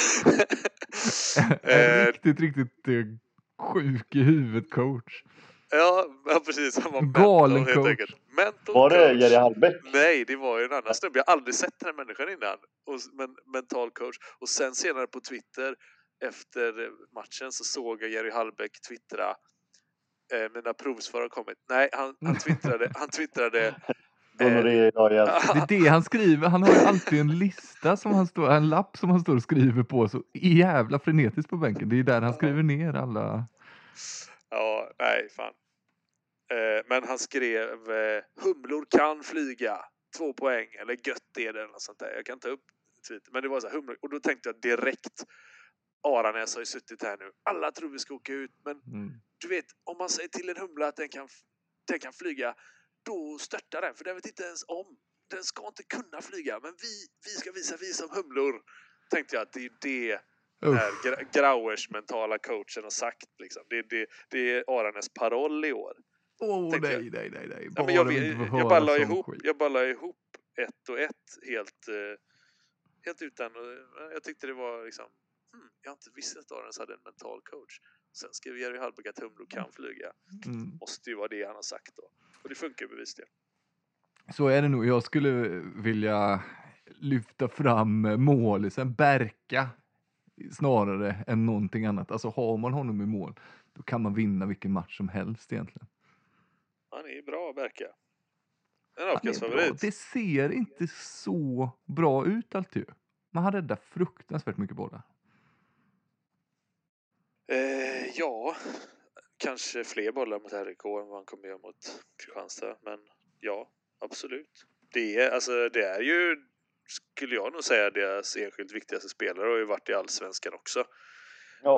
Riktigt sjuk i huvudet coach. Ja, precis. Han var galen mental, coach. Mental var det coach. Jerry Hallbäck? Nej, det var ju en annan snubbe. Jag har aldrig sett den här människan innan. Men mental coach. Och sen senare på Twitter efter matchen så såg jag Jerry Hallbäck twittra mina provsvar har kommit. Nej, han twittrade Det är det han skriver. Han har ju alltid en lista en lapp som han står och skriver på så jävla frenetiskt på bänken. Det är där han skriver ner alla. Ja, nej fan. Men han skrev humlor kan flyga 2 poäng eller gött är det eller något sånt där. Jag kan ta upp tweet. Men det var så här humlor och då tänkte jag direkt Aranäs har ju suttit här nu. Alla tror vi ska åka ut men du vet om man säger till en humla att den kan flyga då störtar den för den vet inte ens om. Den ska inte kunna flyga men vi ska visa vi som humlor. Tänkte jag att det är det här Grauers mentala coachen har sagt liksom. Det är Aranäs paroll i år. Nej. Ja, men jag ballar ihop 1 och 1 helt utan jag tyckte det var liksom jag har inte visst att Aranäs hade en mental coach. Sen skrev Jerry Hallbäck att humlor kan flyga. Måste ju vara det han har sagt då. Och det funkar bevisligen. Så är det nog. Jag skulle vilja lyfta fram målisen Berka snarare än någonting annat. Alltså har man honom i mål, då kan man vinna vilken match som helst egentligen. Han är bra, Berka. En Han är avkastfavorit. bra. Det ser inte så bra ut alltid. Man har räddat fruktansvärt mycket bollar. Ja, kanske fler bollar mot RIK än vad han kommer göra mot Kristianstad. Men ja, absolut. Det är ju, skulle jag nog säga, deras enskilt viktigaste spelare och har ju varit i Allsvenskan också. Ja.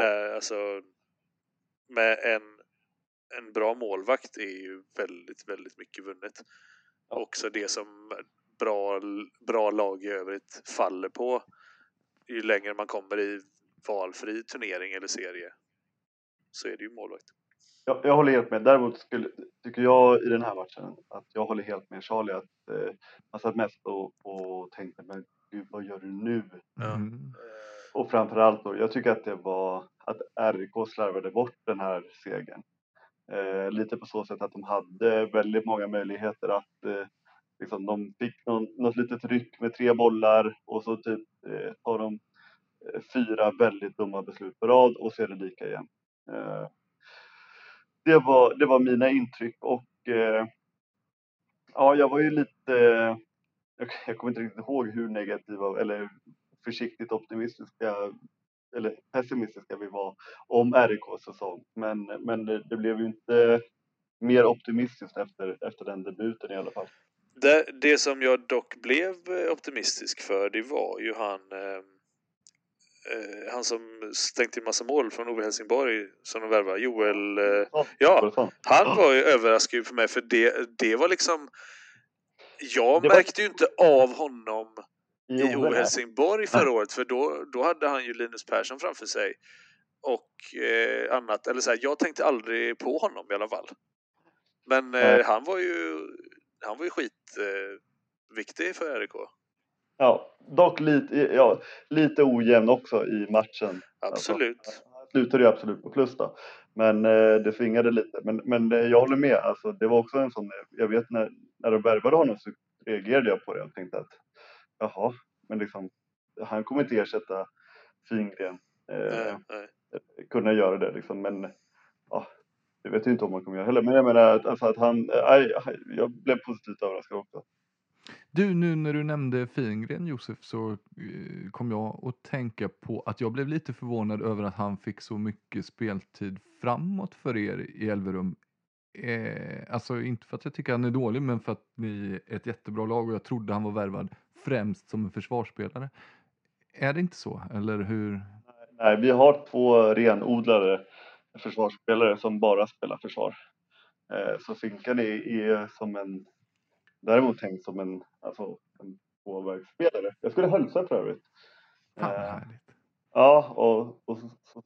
Med en bra målvakt är ju väldigt, väldigt mycket vunnet. Ja. Också det som bra lag i övrigt faller på ju längre man kommer i valfri turnering eller serie, så är det ju målvakt. Jag håller helt med. Däremot tycker jag i den här matchen att jag håller helt med Charlie att man satt mest och tänkte, men gud, vad gör du nu? Och framförallt då, jag tycker att det var att RIK slarvade bort den här segern. Lite på så sätt att de hade väldigt många möjligheter att liksom, de fick något litet ryck med 3 bollar och så typ tar de 4 väldigt dumma beslut på rad och så är det lika igen. Det var mina intryck och ja, jag var ju lite, jag kommer inte riktigt ihåg hur negativa eller försiktigt optimistiska eller pessimistiska vi var om RIKs säsong. Men det blev ju inte mer optimistiskt efter den debuten i alla fall. Det som jag dock blev optimistisk för, det var ju han som stängde in massa mål från Ove Helsingborg som de värvade, Joel. Han var ju överraskad för mig, för det var liksom, märkte ju inte av honom i Ove Helsingborg förra året, för då hade han ju Linus Persson framför sig och annat, eller så här, jag tänkte aldrig på honom i alla fall. Men han var ju skitviktig för RIK. Ja, dock lite ojämn också i matchen. Absolut. Alltså, han slutade ju absolut på plus då. Men det svingade lite. Men jag håller med. Alltså, det var också en sån, jag vet när de värvade honom så reagerade jag på det och tänkte att jaha, men liksom han kommer inte ersätta Fingren. Kunna göra det liksom. Men ja, jag vet ju inte om man kommer göra heller. Men jag menar alltså, att jag blev positivt överraskad också. Du, nu när du nämnde Fingren, Josef, så kom jag att tänka på att jag blev lite förvånad över att han fick så mycket speltid framåt för er i Elverum. Alltså inte för att jag tycker han är dålig, men för att ni är ett jättebra lag och jag trodde han var värvad främst som en försvarsspelare. Är det inte så, eller hur? Nej, vi har 2 renodlade försvarsspelare som bara spelar försvar. Så Finkan är som en, däremot tänkt som en påverksspelare. Jag skulle hälsa för övrigt. Fan vad härligt. Ja, och så.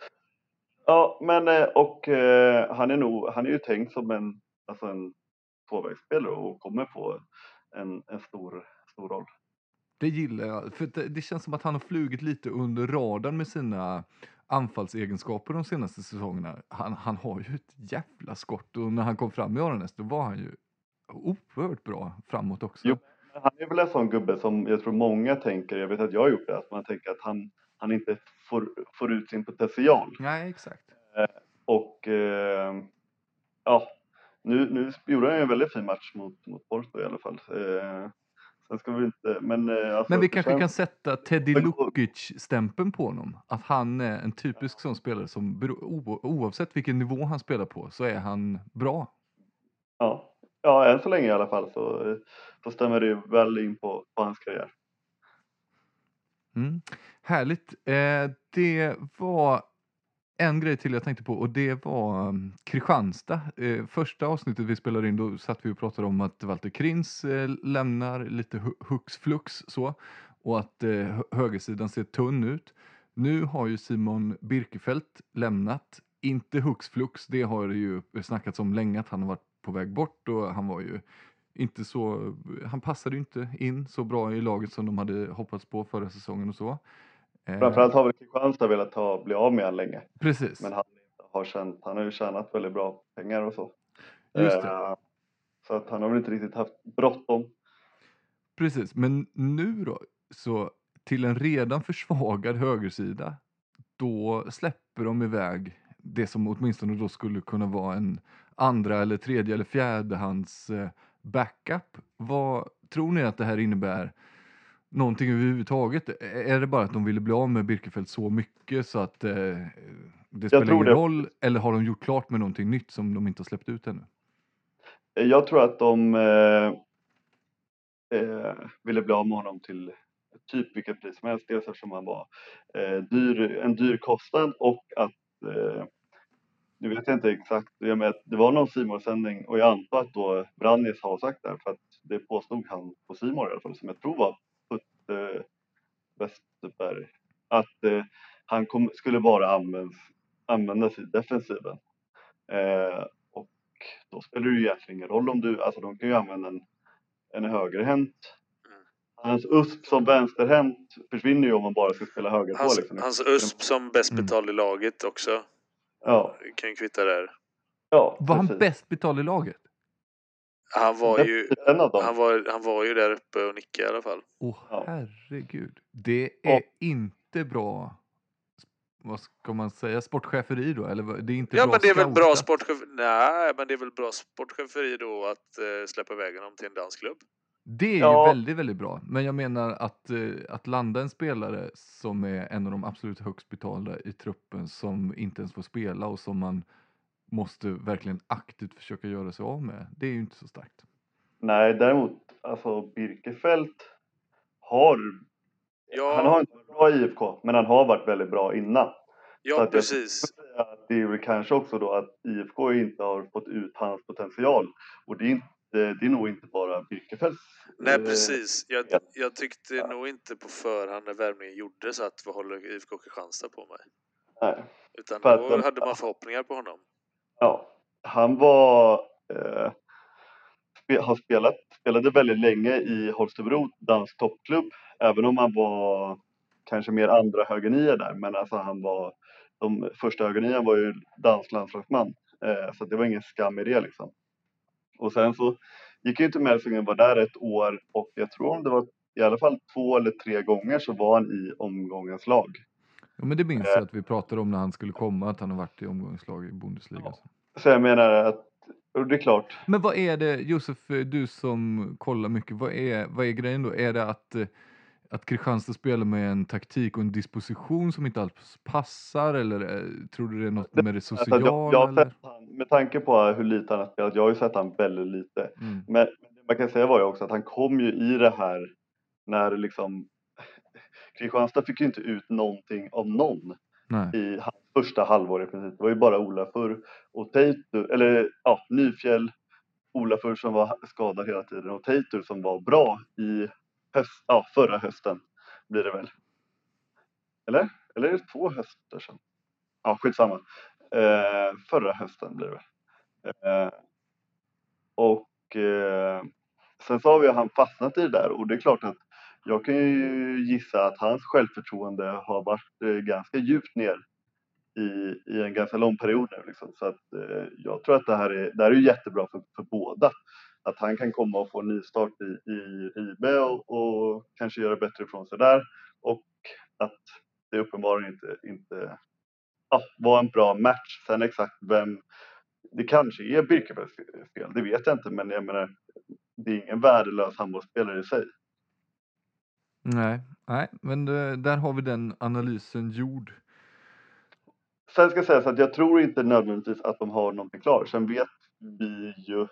Ja, men han är ju tänkt som en påverksspelare och kommer få en stor roll. Det gillar jag, för det känns som att han har flugit lite under radarn med sina anfallsegenskaper de senaste säsongerna. Han har ju ett jävla skott och när han kom fram i Aranäs då var han ju oerhört bra framåt också. Jo, han är väl en sån gubbe som jag tror många tänker, jag vet att jag har gjort det, att man tänker att han inte får ut sin potential. Nej, exakt. Och ja, nu gjorde han ju en väldigt fin match mot Porto i alla fall. Sen ska vi inte, men vi kanske kan sätta Teddy Lukic-stämpeln på honom. Att han är en typisk sån spelare som oavsett vilken nivå han spelar på så är han bra. Ja, än så länge i alla fall så stämmer det ju väl in på hans karriär. Härligt. Det var en grej till jag tänkte på och det var Kristianstad. Första avsnittet vi spelade in då satt vi och pratade om att Walter Krins lämnar lite hux flux så och att högersidan ser tunn ut. Nu har ju Simon Birkefelt lämnat, inte hux flux, det har det ju snackats om länge att han har varit på väg bort och han var ju inte så, han passade ju inte in så bra i laget som de hade hoppats på förra säsongen och så. Framförallt har väl Kristianstad velat bli av med han länge. Precis. Men han har ju tjänat väldigt bra pengar och så. Just det. Så att han har väl inte riktigt haft bråttom. Precis, men nu då så till en redan försvagad högersida då släpper de iväg det som åtminstone då skulle kunna vara en andra eller tredje eller fjärdehands backup. Vad tror ni att det här innebär? Någonting överhuvudtaget? Är det bara att de ville bli av med Birkerfeldt så mycket så att det spelar ingen roll? Eller har de gjort klart med någonting nytt som de inte har släppt ut ännu? Jag tror att de ville bli av med honom till typ vilket pris som helst. Dels eftersom han var en dyr kostnad och att nu vet jag inte exakt, det var någon C-More-sändning och jag antar att då Brannis har sagt det, för att det påstod han på C-More i alla fall, som jag tror var Westerberg, att han skulle bara användas i defensiven. Och då spelar det ju egentligen ingen roll om de kan ju använda en högerhänt. Hans USP som vänsterhänt försvinner ju om man bara ska spela höger på. Liksom. Hans USP som bäst betald i laget också. Ja. Kan ju kvitta där. Ja, var han bäst betald i laget? Han var ju där uppe och nickade i alla fall. Herregud. Det är inte bra. Vad ska man säga? Sportcheferi då? Eller det är inte bra men det är väl bra sportcheferi? Nej, men det är väl bra sportcheferi då att släppa iväg honom till en dansklubb. Det är ju väldigt, väldigt bra. Men jag menar att landa en spelare som är en av de absolut högst betalda i truppen, som inte ens får spela och som man måste verkligen aktivt försöka göra sig av med. Det är ju inte så starkt. Nej, däremot alltså Birkerfeldt han har inte varit bra i IFK, men han har varit väldigt bra innan. Ja, så precis. Det är väl kanske också då att IFK inte har fått ut hans potential, och det är nog inte bara Birkerfeldt. Nej, precis. Jag tyckte nog inte på förhand när värvningen gjordes att vad håller IFK Kristianstad på mig. Nej. Utan då hade man förhoppningar på honom. Ja, han spelade väldigt länge i Holstebro, dansk toppklubb, även om han var kanske mer andra högernia där, men alltså de första högernia var ju dansk landslagsman, så det var ingen skam i det liksom. Och sen så gick ju inte Melsungen, var där ett år, och jag tror om det var i alla fall 2 eller 3 gånger så var han i omgångens lag. Ja, men det minns jag att vi pratade om när han skulle komma, att han har varit i omgångslag i Bundesliga. Ja. Så jag menar att, och det är klart. Men vad är det, Josef, du som kollar mycket, vad är grejen då? Är det att Kristianstad spelar med en taktik och en disposition som inte alls passar, eller tror du det är något med det sociala? Jag har sett han, med tanke på hur lite han har spelat, jag har ju sett han väldigt lite. Men man kan säga var ju också att han kom ju i det här när liksom Kristianstad fick ju inte ut någonting av någon. Nej. I hans första halvår i princip. Det var ju bara Olafur och Teitur, eller Nyfjäll, Olafur som var skadad hela tiden och Teitur som var bra i förra hösten blir det väl. Eller är det 2 höster sedan? Ja, skitsamma. Förra hösten blir det väl. Sen så har vi han fastnat i det där, och det är klart att jag kan ju gissa att hans självförtroende har varit ganska djupt ner i en ganska lång period nu liksom. Så att jag tror att det här är jättebra för båda. Att han kan komma och få en nystart i IB och kanske göra bättre ifrån sig där, och att det uppenbarligen inte var en bra match. Sen exakt vem, det kanske är Birkerfeldts fel, det vet jag inte, men jag menar, det är ingen värdelös handbollsspelare i sig. Nej, men där har vi den analysen gjord. Sen ska jag säga så att jag tror inte nödvändigtvis att de har någonting klar. Sen vet vi ju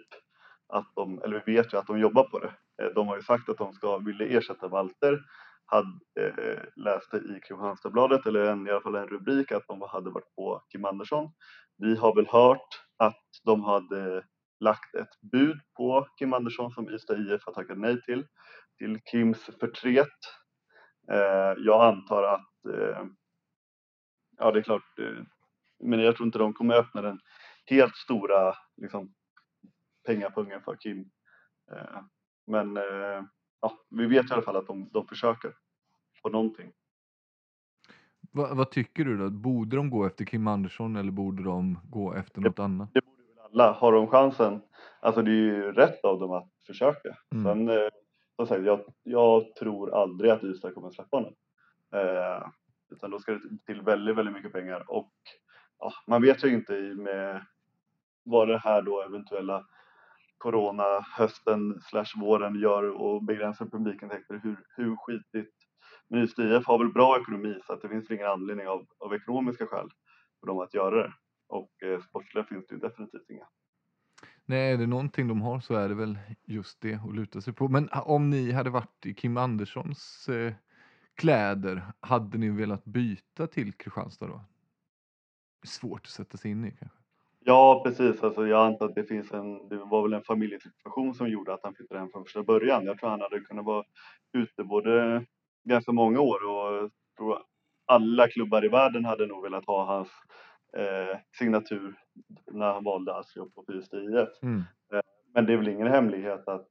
vi vet ju att de jobbar på det. De har ju sagt att de ville ersätta Walter. Läste i Kristianstadsbladet, eller i alla fall en rubrik, att de hade varit på Kim Andersson. Vi har väl hört att de hade lagt ett bud på Kim Andersson som Ystad IF har tackat nej till Kims förtret. Jag antar att det är klart, men jag tror inte de kommer öppna den helt stora liksom pengapungen för Kim. Men vi vet i alla fall att de försöker på någonting. Vad tycker du då? Borde de gå efter Kim Andersson eller borde de gå efter något annat? Det borde väl alla. Har de chansen? Alltså det är ju rätt av dem att försöka. Sen jag tror aldrig att Ystad kommer släppa honom. utan då ska det till väldigt, väldigt mycket pengar. Och ja, man vet ju inte med vad det här då eventuella corona hösten / våren gör och begränsar publikintäkter, hur skitigt. Men just IF har väl bra ekonomi, så att det finns ingen anledning av ekonomiska skäl för dem att göra det. Och sportsliga finns det ju definitivt inga. Nej, är det någonting de har så är det väl just det att luta sig på. Men om ni hade varit i Kim Anderssons kläder, hade ni velat byta till Kristianstad då? Svårt att sätta sig in i kanske. Ja, precis. Alltså, jag antar att det var väl en familjesituation som gjorde att han flyttade hem från första början. Jag tror han hade kunnat vara ute både ganska många år, och jag tror alla klubbar i världen hade nog velat ha hans signatur när han valde Assi på Fyrstad IF. Men det är väl ingen hemlighet att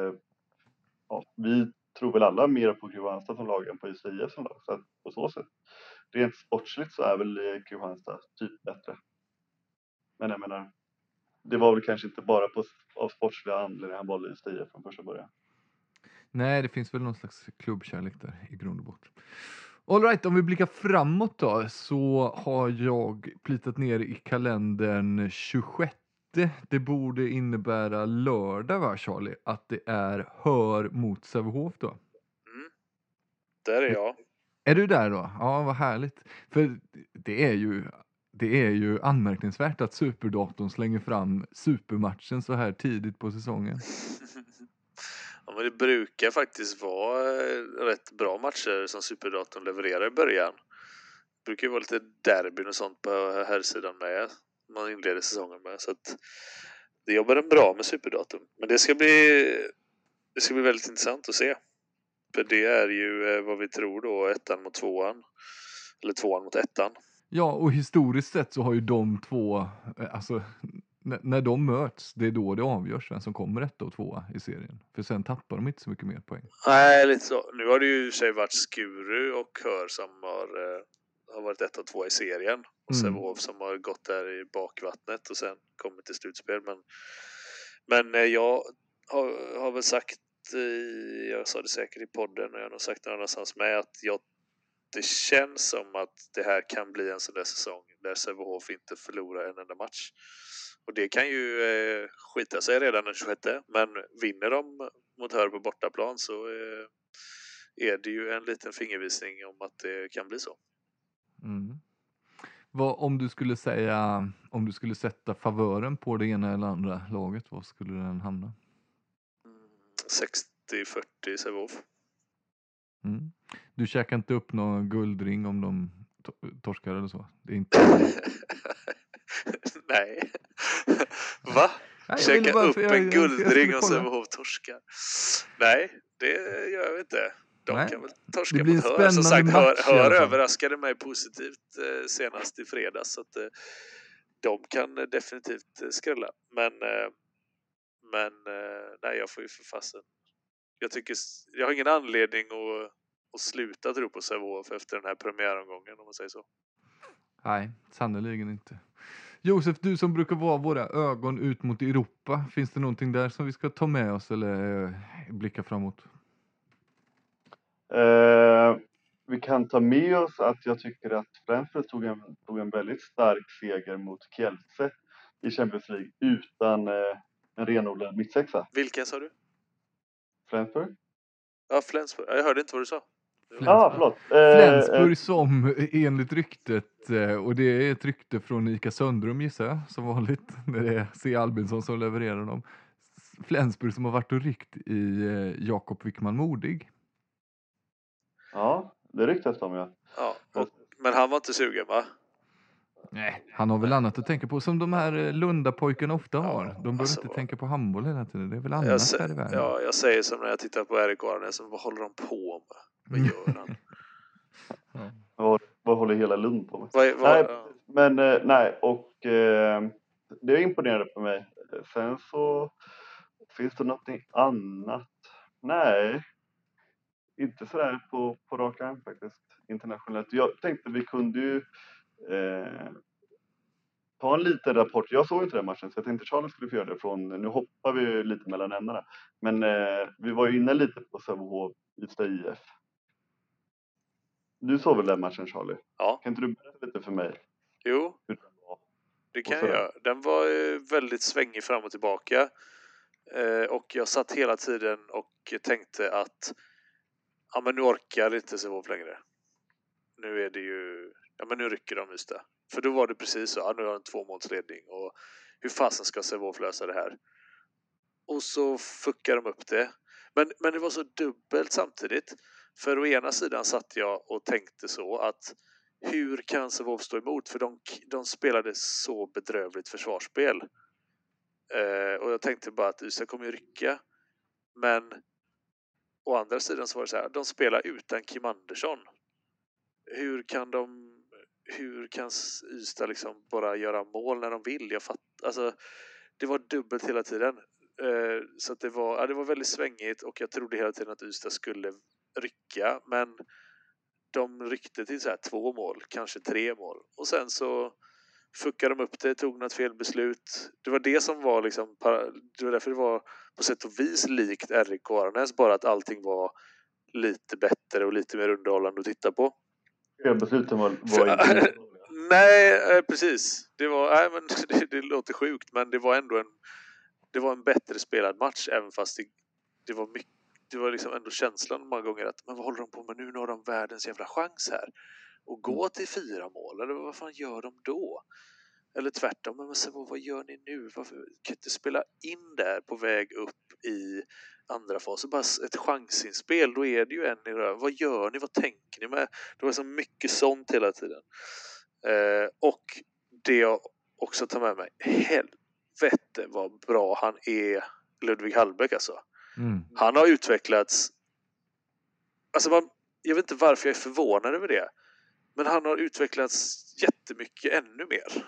vi tror väl alla mer på Kristianstad som lag än på Fyrstad IF som lag. Så att på så sätt, rent sportsligt så är väl Kristianstad typ bättre. Men jag menar, det var väl kanske inte bara av sportsliga anledningar han valde Fyrstad IF från första början. Nej, det finns väl någon slags klubbkärlek där i grund och botten. All right, om vi blickar framåt då, så har jag plitat ner i kalendern 26. Det borde innebära lördag, va Charlie? Att det är Hör mot Sävehof då. Där är jag. Är du där då? Ja, vad härligt. För det är ju anmärkningsvärt att Superdatorn slänger fram supermatchen så här tidigt på säsongen. Ja, men det brukar faktiskt vara rätt bra matcher som Superdatorn levererar i början. Det brukar ju vara lite derbyn och sånt på här sidan med. Man inleder säsongen med. Så att det jobbar den bra med Superdatorn. Men det ska bli väldigt intressant att se. För det är ju vad vi tror då, 1:an mot 2:an. Eller 2:an mot 1:an. Ja, och historiskt sett så har ju de två, alltså när de möts, det är då det avgörs vem som kommer 1 och 2 i serien. För sen tappar de inte så mycket mer poäng. Nej, lite så. Nu har det ju i sig varit Skuru och Hör som har varit 1 och 2 i serien. Och Sävehof som har gått där i bakvattnet och sen kommit till slutspel. Men jag har väl sagt, jag sa det säkert i podden och jag har nog sagt någon annanstans med, att det känns som att det här kan bli en sån där säsong där Sävehof inte förlorar en enda match. Och det kan ju skita sig redan den 26. Men vinner de mot Hör på bortaplan så är det ju en liten fingervisning om att det kan bli så. Om du skulle sätta favören på det ena eller andra laget, vad skulle den hamna? 60-40 Sävehof. Du käkar inte upp någon guldring om de torskar eller så? Det är inte... Nej. Va? Käka upp en guldring om Sävehof torskar? Nej, det gör jag inte. De kan väl torska mot Hör. Som sagt, Hör överraskade mig positivt senast i fredags. Så att de kan definitivt skrälla. Men nej, jag får ju för fasen. Jag har ingen anledning att sluta tro på Sävehof efter den här premiäromgången, om man säger så. Nej, sannoliken inte. Josef, du som brukar vara våra ögon ut mot Europa, finns det någonting där som vi ska ta med oss eller blicka framåt? Vi kan ta med oss att jag tycker att Flensburg tog en väldigt stark seger mot Kielce i Champions League utan en renodlad mittsexa. Vilken sa du? Flensburg? Ja, Flensburg. Jag hörde inte vad du sa. Förlåt. Flensburg som enligt ryktet, och det är ett rykte från Ika Söndrum gissar jag, som vanligt, när det är C. Albinsson som levererar dem. Flensburg som har varit och ryckt i Jakob Wickman Modig. Ja, det ryktas om men han var inte sugen, va? Nej, han har väl annat att tänka på, som de här Lundapojkarna ofta har. De behöver inte tänka på handboll hela tiden. Det är väl annat här i världen. Ja, jag säger som när jag tittar på Erik Arnesen. Vad håller de på med? Vad gör han? Vad håller hela Lund på med? Nej, och det är imponerande på mig. Sen så finns det något annat. Nej, inte sådär på rak arm faktiskt, internationellt. Jag tänkte vi kunde ju ta en liten rapport. Jag såg inte den matchen så jag tänkte Charlie skulle få göra det nu hoppar vi lite mellan ämnena. Men vi var ju inne lite på Sävehof Fyrstad IF. Du såg väl den matchen, Charlie? Ja. Kan inte du berätta lite för mig? Jo, det kan jag. Den var väldigt svängig fram och tillbaka. Och jag satt hela tiden och tänkte att ja, men nu orkar inte Sävehof längre. Nu är det ju... Ja, men nu rycker de Ystad. För då var det precis så. Ja, nu har en 2-målsledning. Och hur fasen ska Sävehof lösa det här? Och så fuckar de upp det. Men det var så dubbelt samtidigt. För å ena sidan satt jag och tänkte så att hur kan Sävehof stå emot? För de spelade så bedrövligt försvarsspel. Och jag tänkte bara att Ystad kommer ju rycka. Men å andra sidan så var det så här. De spelar utan Kim Andersson. Hur kan Ystad liksom bara göra mål när de vill? Alltså, det var dubbelt hela tiden. Så att det var väldigt svängigt och jag trodde hela tiden att Ystad skulle rycka, men de ryckte till så här 2 mål, kanske 3 mål, och sen så fuckade de upp det, tog något fel beslut. Det var det som var liksom, det var därför det var på sätt och vis likt RIK Aranäs, bara att allting var lite bättre och lite mer underhållande att titta på. Felbesluten var inte... Nej, precis. Det låter sjukt, men det var ändå en bättre spelad match, även fast det var liksom ändå känslan många gånger att men vad håller de på med nu? Nu har de världens jävla chans här. Och gå till 4 mål, eller vad fan gör de då? Eller tvärtom, men vad gör ni nu? Varför kan inte spela in där på väg upp i andra fasen? Bara ett chansinspel, då är det ju en i röven. Vad gör ni? Vad tänker ni med? Det var så mycket sånt hela tiden. Och det jag också tar med mig, helvete vad bra han är, Ludvig Hallbäck alltså. Han har utvecklats, alltså jag vet inte varför jag är förvånad över det, men han har utvecklats jättemycket ännu mer.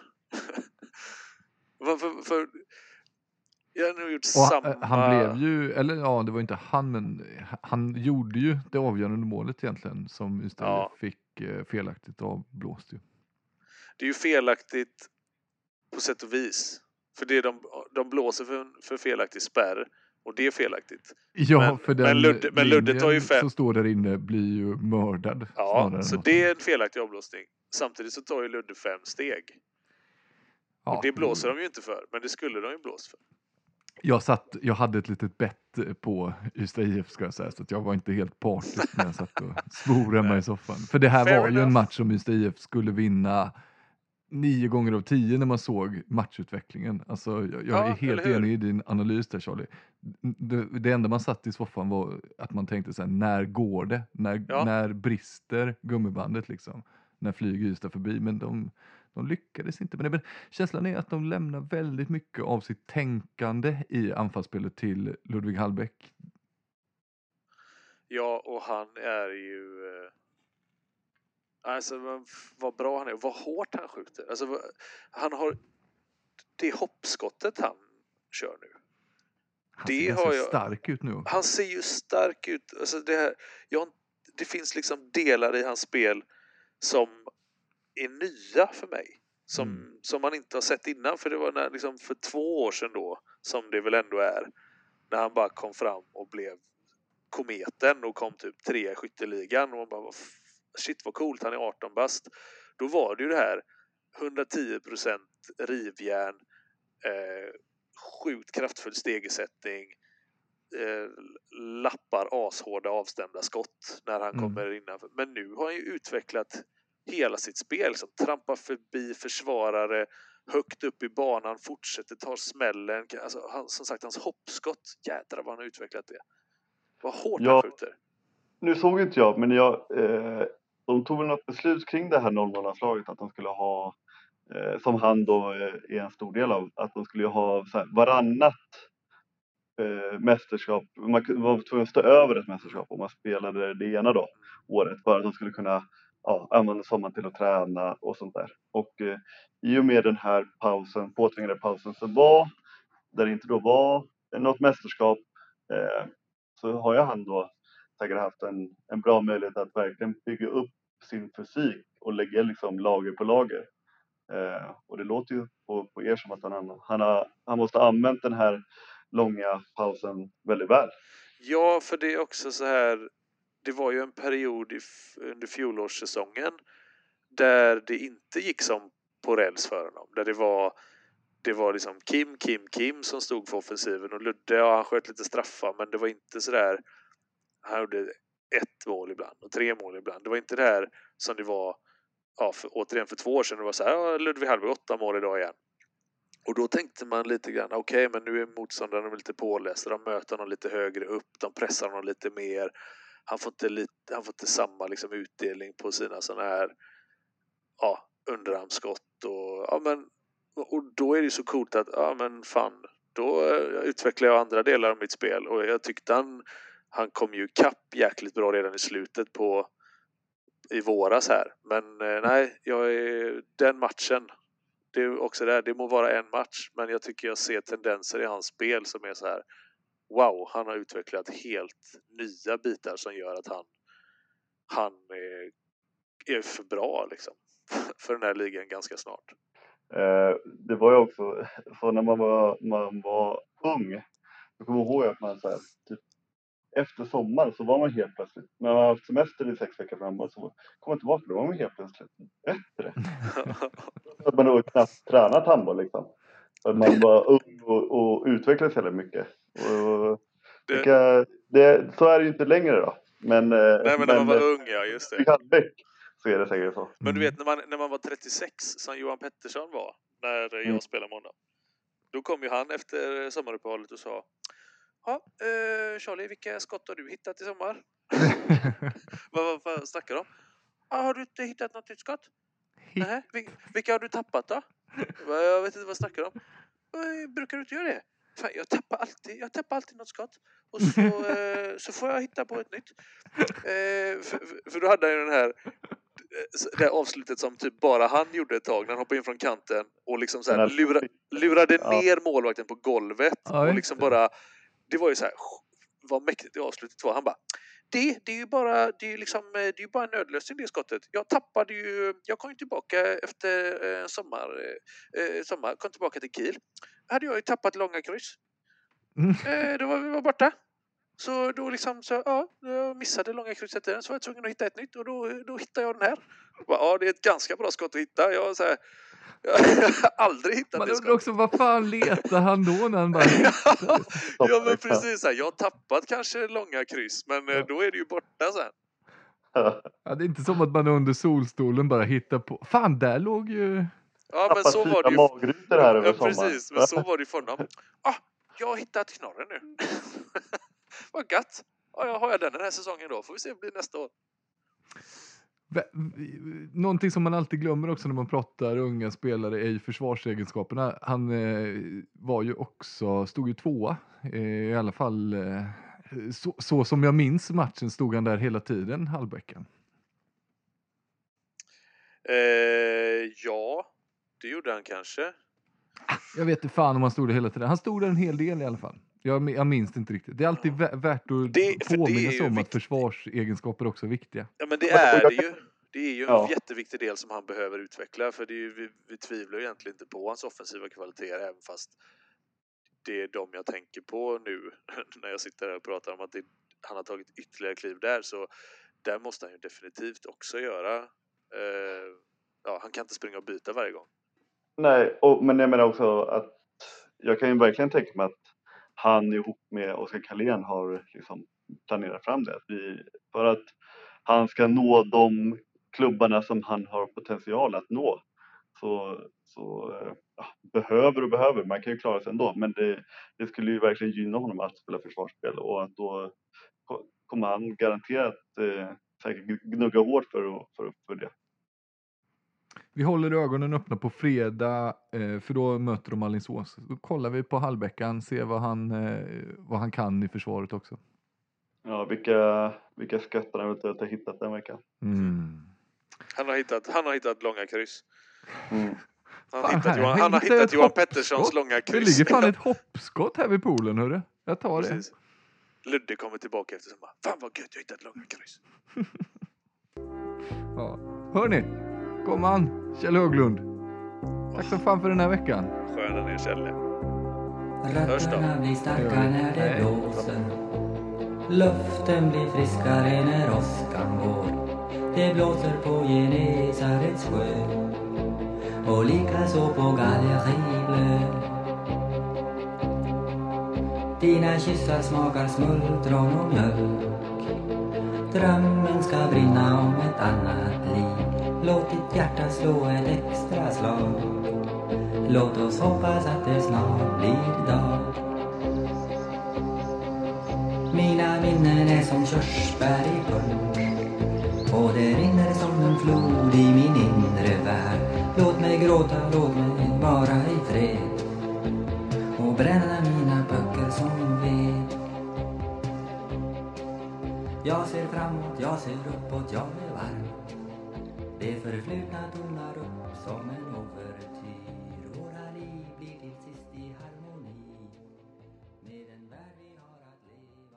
för jag har nog gjort samma... Han blev ju, eller ja, det var inte han, men han gjorde ju det avgörande målet egentligen, som istället fick felaktigt avblåst ju. Det är ju felaktigt på sätt och vis. För det de blåser för felaktig spärr. Och det är felaktigt. Ja, för den men Ludde tar ju 5. Så står där inne blir ju mördad. Ja, så det är en felaktig avblåsning. Samtidigt så tar ju Ludde 5 steg. Ja, och det blåser de ju inte för. Men det skulle de ju blåsa för. Jag hade ett litet bett på Ystad IF, ska jag säga, så att jag var inte helt partisk när jag satt och svor hemma i soffan. För det här var ju en match som Ystad IF skulle vinna 9 gånger av 10 när man såg matchutvecklingen. Alltså, jag är helt enig i din analys där, Charlie. Det enda man satt i soffan var att man tänkte så här, när går det? När brister gummibandet liksom? När flyger Ystad förbi? Men de lyckades inte. Men känslan är att de lämnar väldigt mycket av sitt tänkande i anfallsspelet till Ludvig Hallbäck. Ja, och han är ju... Alltså vad bra han är och vad hårt han skjuter. Alltså han har det hoppskottet han kör nu. Han ser stark ut nu. Han ser ju stark ut. Alltså det finns liksom delar i hans spel som är nya för mig. Som man inte har sett innan. För det var liksom för 2 år sedan då, som det väl ändå är, när han bara kom fram och blev kometen och kom typ 3 i skytteligan och man bara shit vad coolt, han är 18 bast. Då var det ju det här 110% rivjärn, sjukt kraftfull stegersättning, lappar ashårda avstämda skott när han kommer innanför. Men nu har han ju utvecklat hela sitt spel, som trampar förbi försvarare högt upp i banan, fortsätter ta smällen. Alltså, som sagt, hans hoppskott, jädrar vad han har utvecklat det. Vad hårt han skjuter. Nu såg inte jag, men de tog väl något beslut kring det här 0-0-slaget, att de skulle ha, som han då är en stor del av, att de skulle ha så här, varannat mästerskap. Man var tvungen att stå över ett mästerskap om man spelade det ena då, året, för att de skulle kunna använda sommaren till att träna och sånt där. Och i och med den här påtvingade pausen som var, där det inte då var något mästerskap, så har han då säkert haft en bra möjlighet att verkligen bygga upp sin fysik och lägga liksom lager på lager. Och det låter ju på er som att han måste ha använt den här långa pausen väldigt väl. Ja, för det är också så här, det var ju en period under fjolårssäsongen där det inte gick som på räls för honom. Där det var liksom Kim som stod för offensiven och Ludde, han sköt lite straffar, men det var inte sådär, han gjorde 1 mål ibland och 3 mål ibland. Det var inte det här som det var återigen för 2 år sedan. Det var så här, Ludvig Hallberg 8 mål idag igen. Och då tänkte man lite grann, okej, men nu är motståndaren lite pålästa. De möter honom lite högre upp, de pressar honom lite mer. Han får inte samma liksom utdelning på sina sådana här underarmsskott och då är det så coolt att då utvecklar jag andra delar av mitt spel, och jag tyckte han kom ju kapp jäkligt bra redan i slutet i våras här. Men nej, den matchen, det är också där, det må vara en match, men jag tycker jag ser tendenser i hans spel som är så här, wow, han har utvecklat helt nya bitar som gör att han är för bra liksom för den här ligan ganska snart. Det var ju också så när man var ung, jag kommer ihåg att man så här, typ efter sommaren så var man helt plötsligt, när man har haft semester i 6 veckor framåt, så kom man tillbaka, då var man helt plötsligt bättre. Att man har knappt tränat handboll liksom. Att man var ung och utvecklades väldigt mycket. Och så är det ju inte längre då. Men när man var ung, ja, just det. I Hallbäck så är det säkert så. Men du vet, när man var 36, som Johan Pettersson var, när jag spelade med honom. Då kom ju han efter sommaruppehållet och sa, Charlie, vilka skott har du hittat i sommar? Vad snackar du om? Har du inte hittat något nytt skott? Nej, vilka har du tappat då? Jag vet inte vad snackar du om. Brukar du inte göra det? Fan, jag tappar alltid något skott. Och så får jag hitta på ett nytt. För då hade jag det här avslutet som typ bara han gjorde ett tag när han hoppade in från kanten och liksom så här lurade ner målvakten på golvet och liksom bara, det var ju så här, vad mäktigt det avslutet var. Han bara, det är ju bara en nödlösning det skottet. Jag kom ju tillbaka efter sommar, kom tillbaka till Kiel. Hade jag ju tappat långa kryss. Då var vi borta. Så då jag missade långa krysset så var jag tvungen att hitta ett nytt, och då hittade jag den här. Det är ett ganska bra skott att hitta. Jag har aldrig hittat man det skott. Men också, vad fan letar han då när han bara ja, men precis. Jag har tappat kanske långa kryss, men då är det ju borta sen. Ja, det är inte som att man under solstolen bara hittar på. Fan, där låg ju... Ja, men så var det ju. Magrutor här över sommaren. Precis, men så var det ju för honom. Jag har hittat knorren nu. Vad gött. Har jag den här säsongen då? Får vi se om det blir nästa år. Någonting som man alltid glömmer också när man pratar unga spelare är ju försvarsegenskaperna. Han stod ju 2 i alla fall. Så som jag minns matchen stod han där hela tiden, Hallbäcken. Ja, det gjorde han kanske. Jag vet inte fan om han stod där hela tiden. Han stod där en hel del i alla fall. Jag minns inte riktigt. Det är alltid värt att påminnas om att försvarsegenskaper också är viktiga. Ja, men det är det ju. Det är ju en jätteviktig del som han behöver utveckla. För det är ju, vi tvivlar ju egentligen inte på hans offensiva kvaliteter, även fast det är de jag tänker på nu när jag sitter här och pratar om att han har tagit ytterligare kliv där. Så där måste han ju definitivt också göra. Han kan inte springa och byta varje gång. Nej, men jag menar också att jag kan ju verkligen tänka mig att han ihop med Oskar Karlén har liksom planerat fram det. För att han ska nå de klubbarna som han har potential att nå. Så behöver. Man kan ju klara sig ändå. Men det skulle ju verkligen gynna honom att spela försvarsspel. Och att då kommer han garanterat säkert gnugga hårt för det. Vi håller ögonen öppna på fredag, för då möter de Alingsås. Då kollar vi på Hallbäckan, ser vad han kan i försvaret också. Ja, vilka skrattar han eventuellt har hittat den veckan. Han har hittat långa kryss. Han har hittat Johan Petterssons långa kryss. Det ligger fan ett hoppskott här vid poolen, hörru. Jag tar det. Ludde kommer tillbaka efter sommar. Fan vad gött, jag har hittat långa kryss. Ja. Hörni, kom an, Kjell Höglund. Tack så fan för den här veckan. Sköna ner, Kjell. Rötterna blir starka när det blåser. Luften blir friskare när åskan går. Det blåser på Genesarets sjö och likaså på Galleriebleu. Dina kyssar smakar smuldron och mjölk. Drömmen ska brinna om ett annat liv. Låt ditt hjärta slå ett extra slag. Låt oss hoppas att det snart blir dag. Mina minnen är som körsbär i pund och det rinner som en flod i min inre värld. Låt mig gråta, låt mig vara i fred och bränna mina böcker som ved. Jag ser framåt, jag ser uppåt, jag är varm. Det förflutna tonar upp som en overtyr. Våra liv blir till sist i harmoni med den värld vi har att leva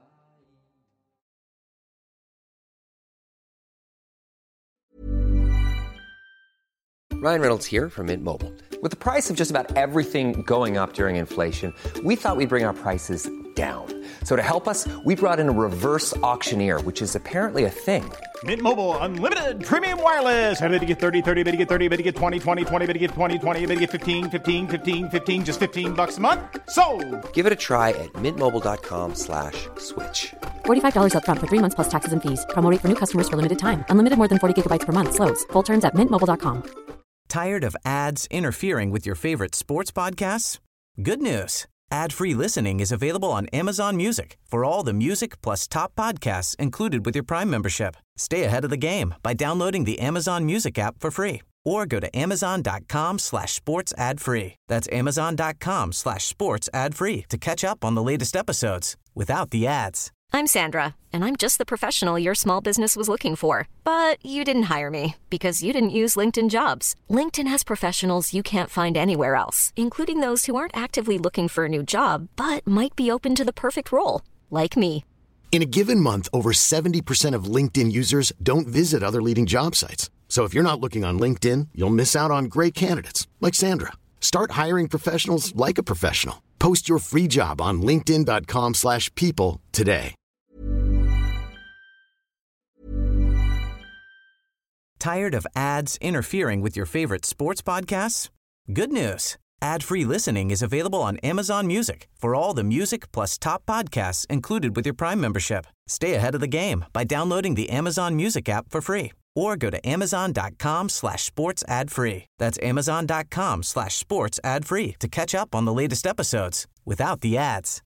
i. Ryan Reynolds here from Mint Mobile. With the price of just about everything going up during inflation, we thought we'd bring our prices down. So to help us, we brought in a reverse auctioneer, which is apparently a thing. Mint Mobile Unlimited Premium Wireless. How to get 30, 30, how to get 30, how to get 20, 20, 20, how to get 20, 20, how to get 15, 15, 15, 15, just $15 a month? Sold! Give it a try at mintmobile.com/switch. $45 up front for 3 months plus taxes and fees. Promo rate for new customers for limited time. Unlimited more than 40 gigabytes per month. Slows full terms at mintmobile.com. Tired of ads interfering with your favorite sports podcasts? Good news. Ad-free listening is available on Amazon Music for all the music plus top podcasts included with your Prime membership. Stay ahead of the game by downloading the Amazon Music app for free or go to amazon.com/sports ad free. That's amazon.com/sports ad free to catch up on the latest episodes without the ads. I'm Sandra, and I'm just the professional your small business was looking for. But you didn't hire me because you didn't use LinkedIn Jobs. LinkedIn has professionals you can't find anywhere else, including those who aren't actively looking for a new job, but might be open to the perfect role, like me. In a given month, over 70% of LinkedIn users don't visit other leading job sites. So if you're not looking on LinkedIn, you'll miss out on great candidates like Sandra. Start hiring professionals like a professional. Post your free job on linkedin.com/people today. Tired of ads interfering with your favorite sports podcasts? Good news. Ad-free listening is available on Amazon Music for all the music plus top podcasts included with your Prime membership. Stay ahead of the game by downloading the Amazon Music app for free or go to amazon.com/sports ad free. That's amazon.com/sports ad free to catch up on the latest episodes without the ads.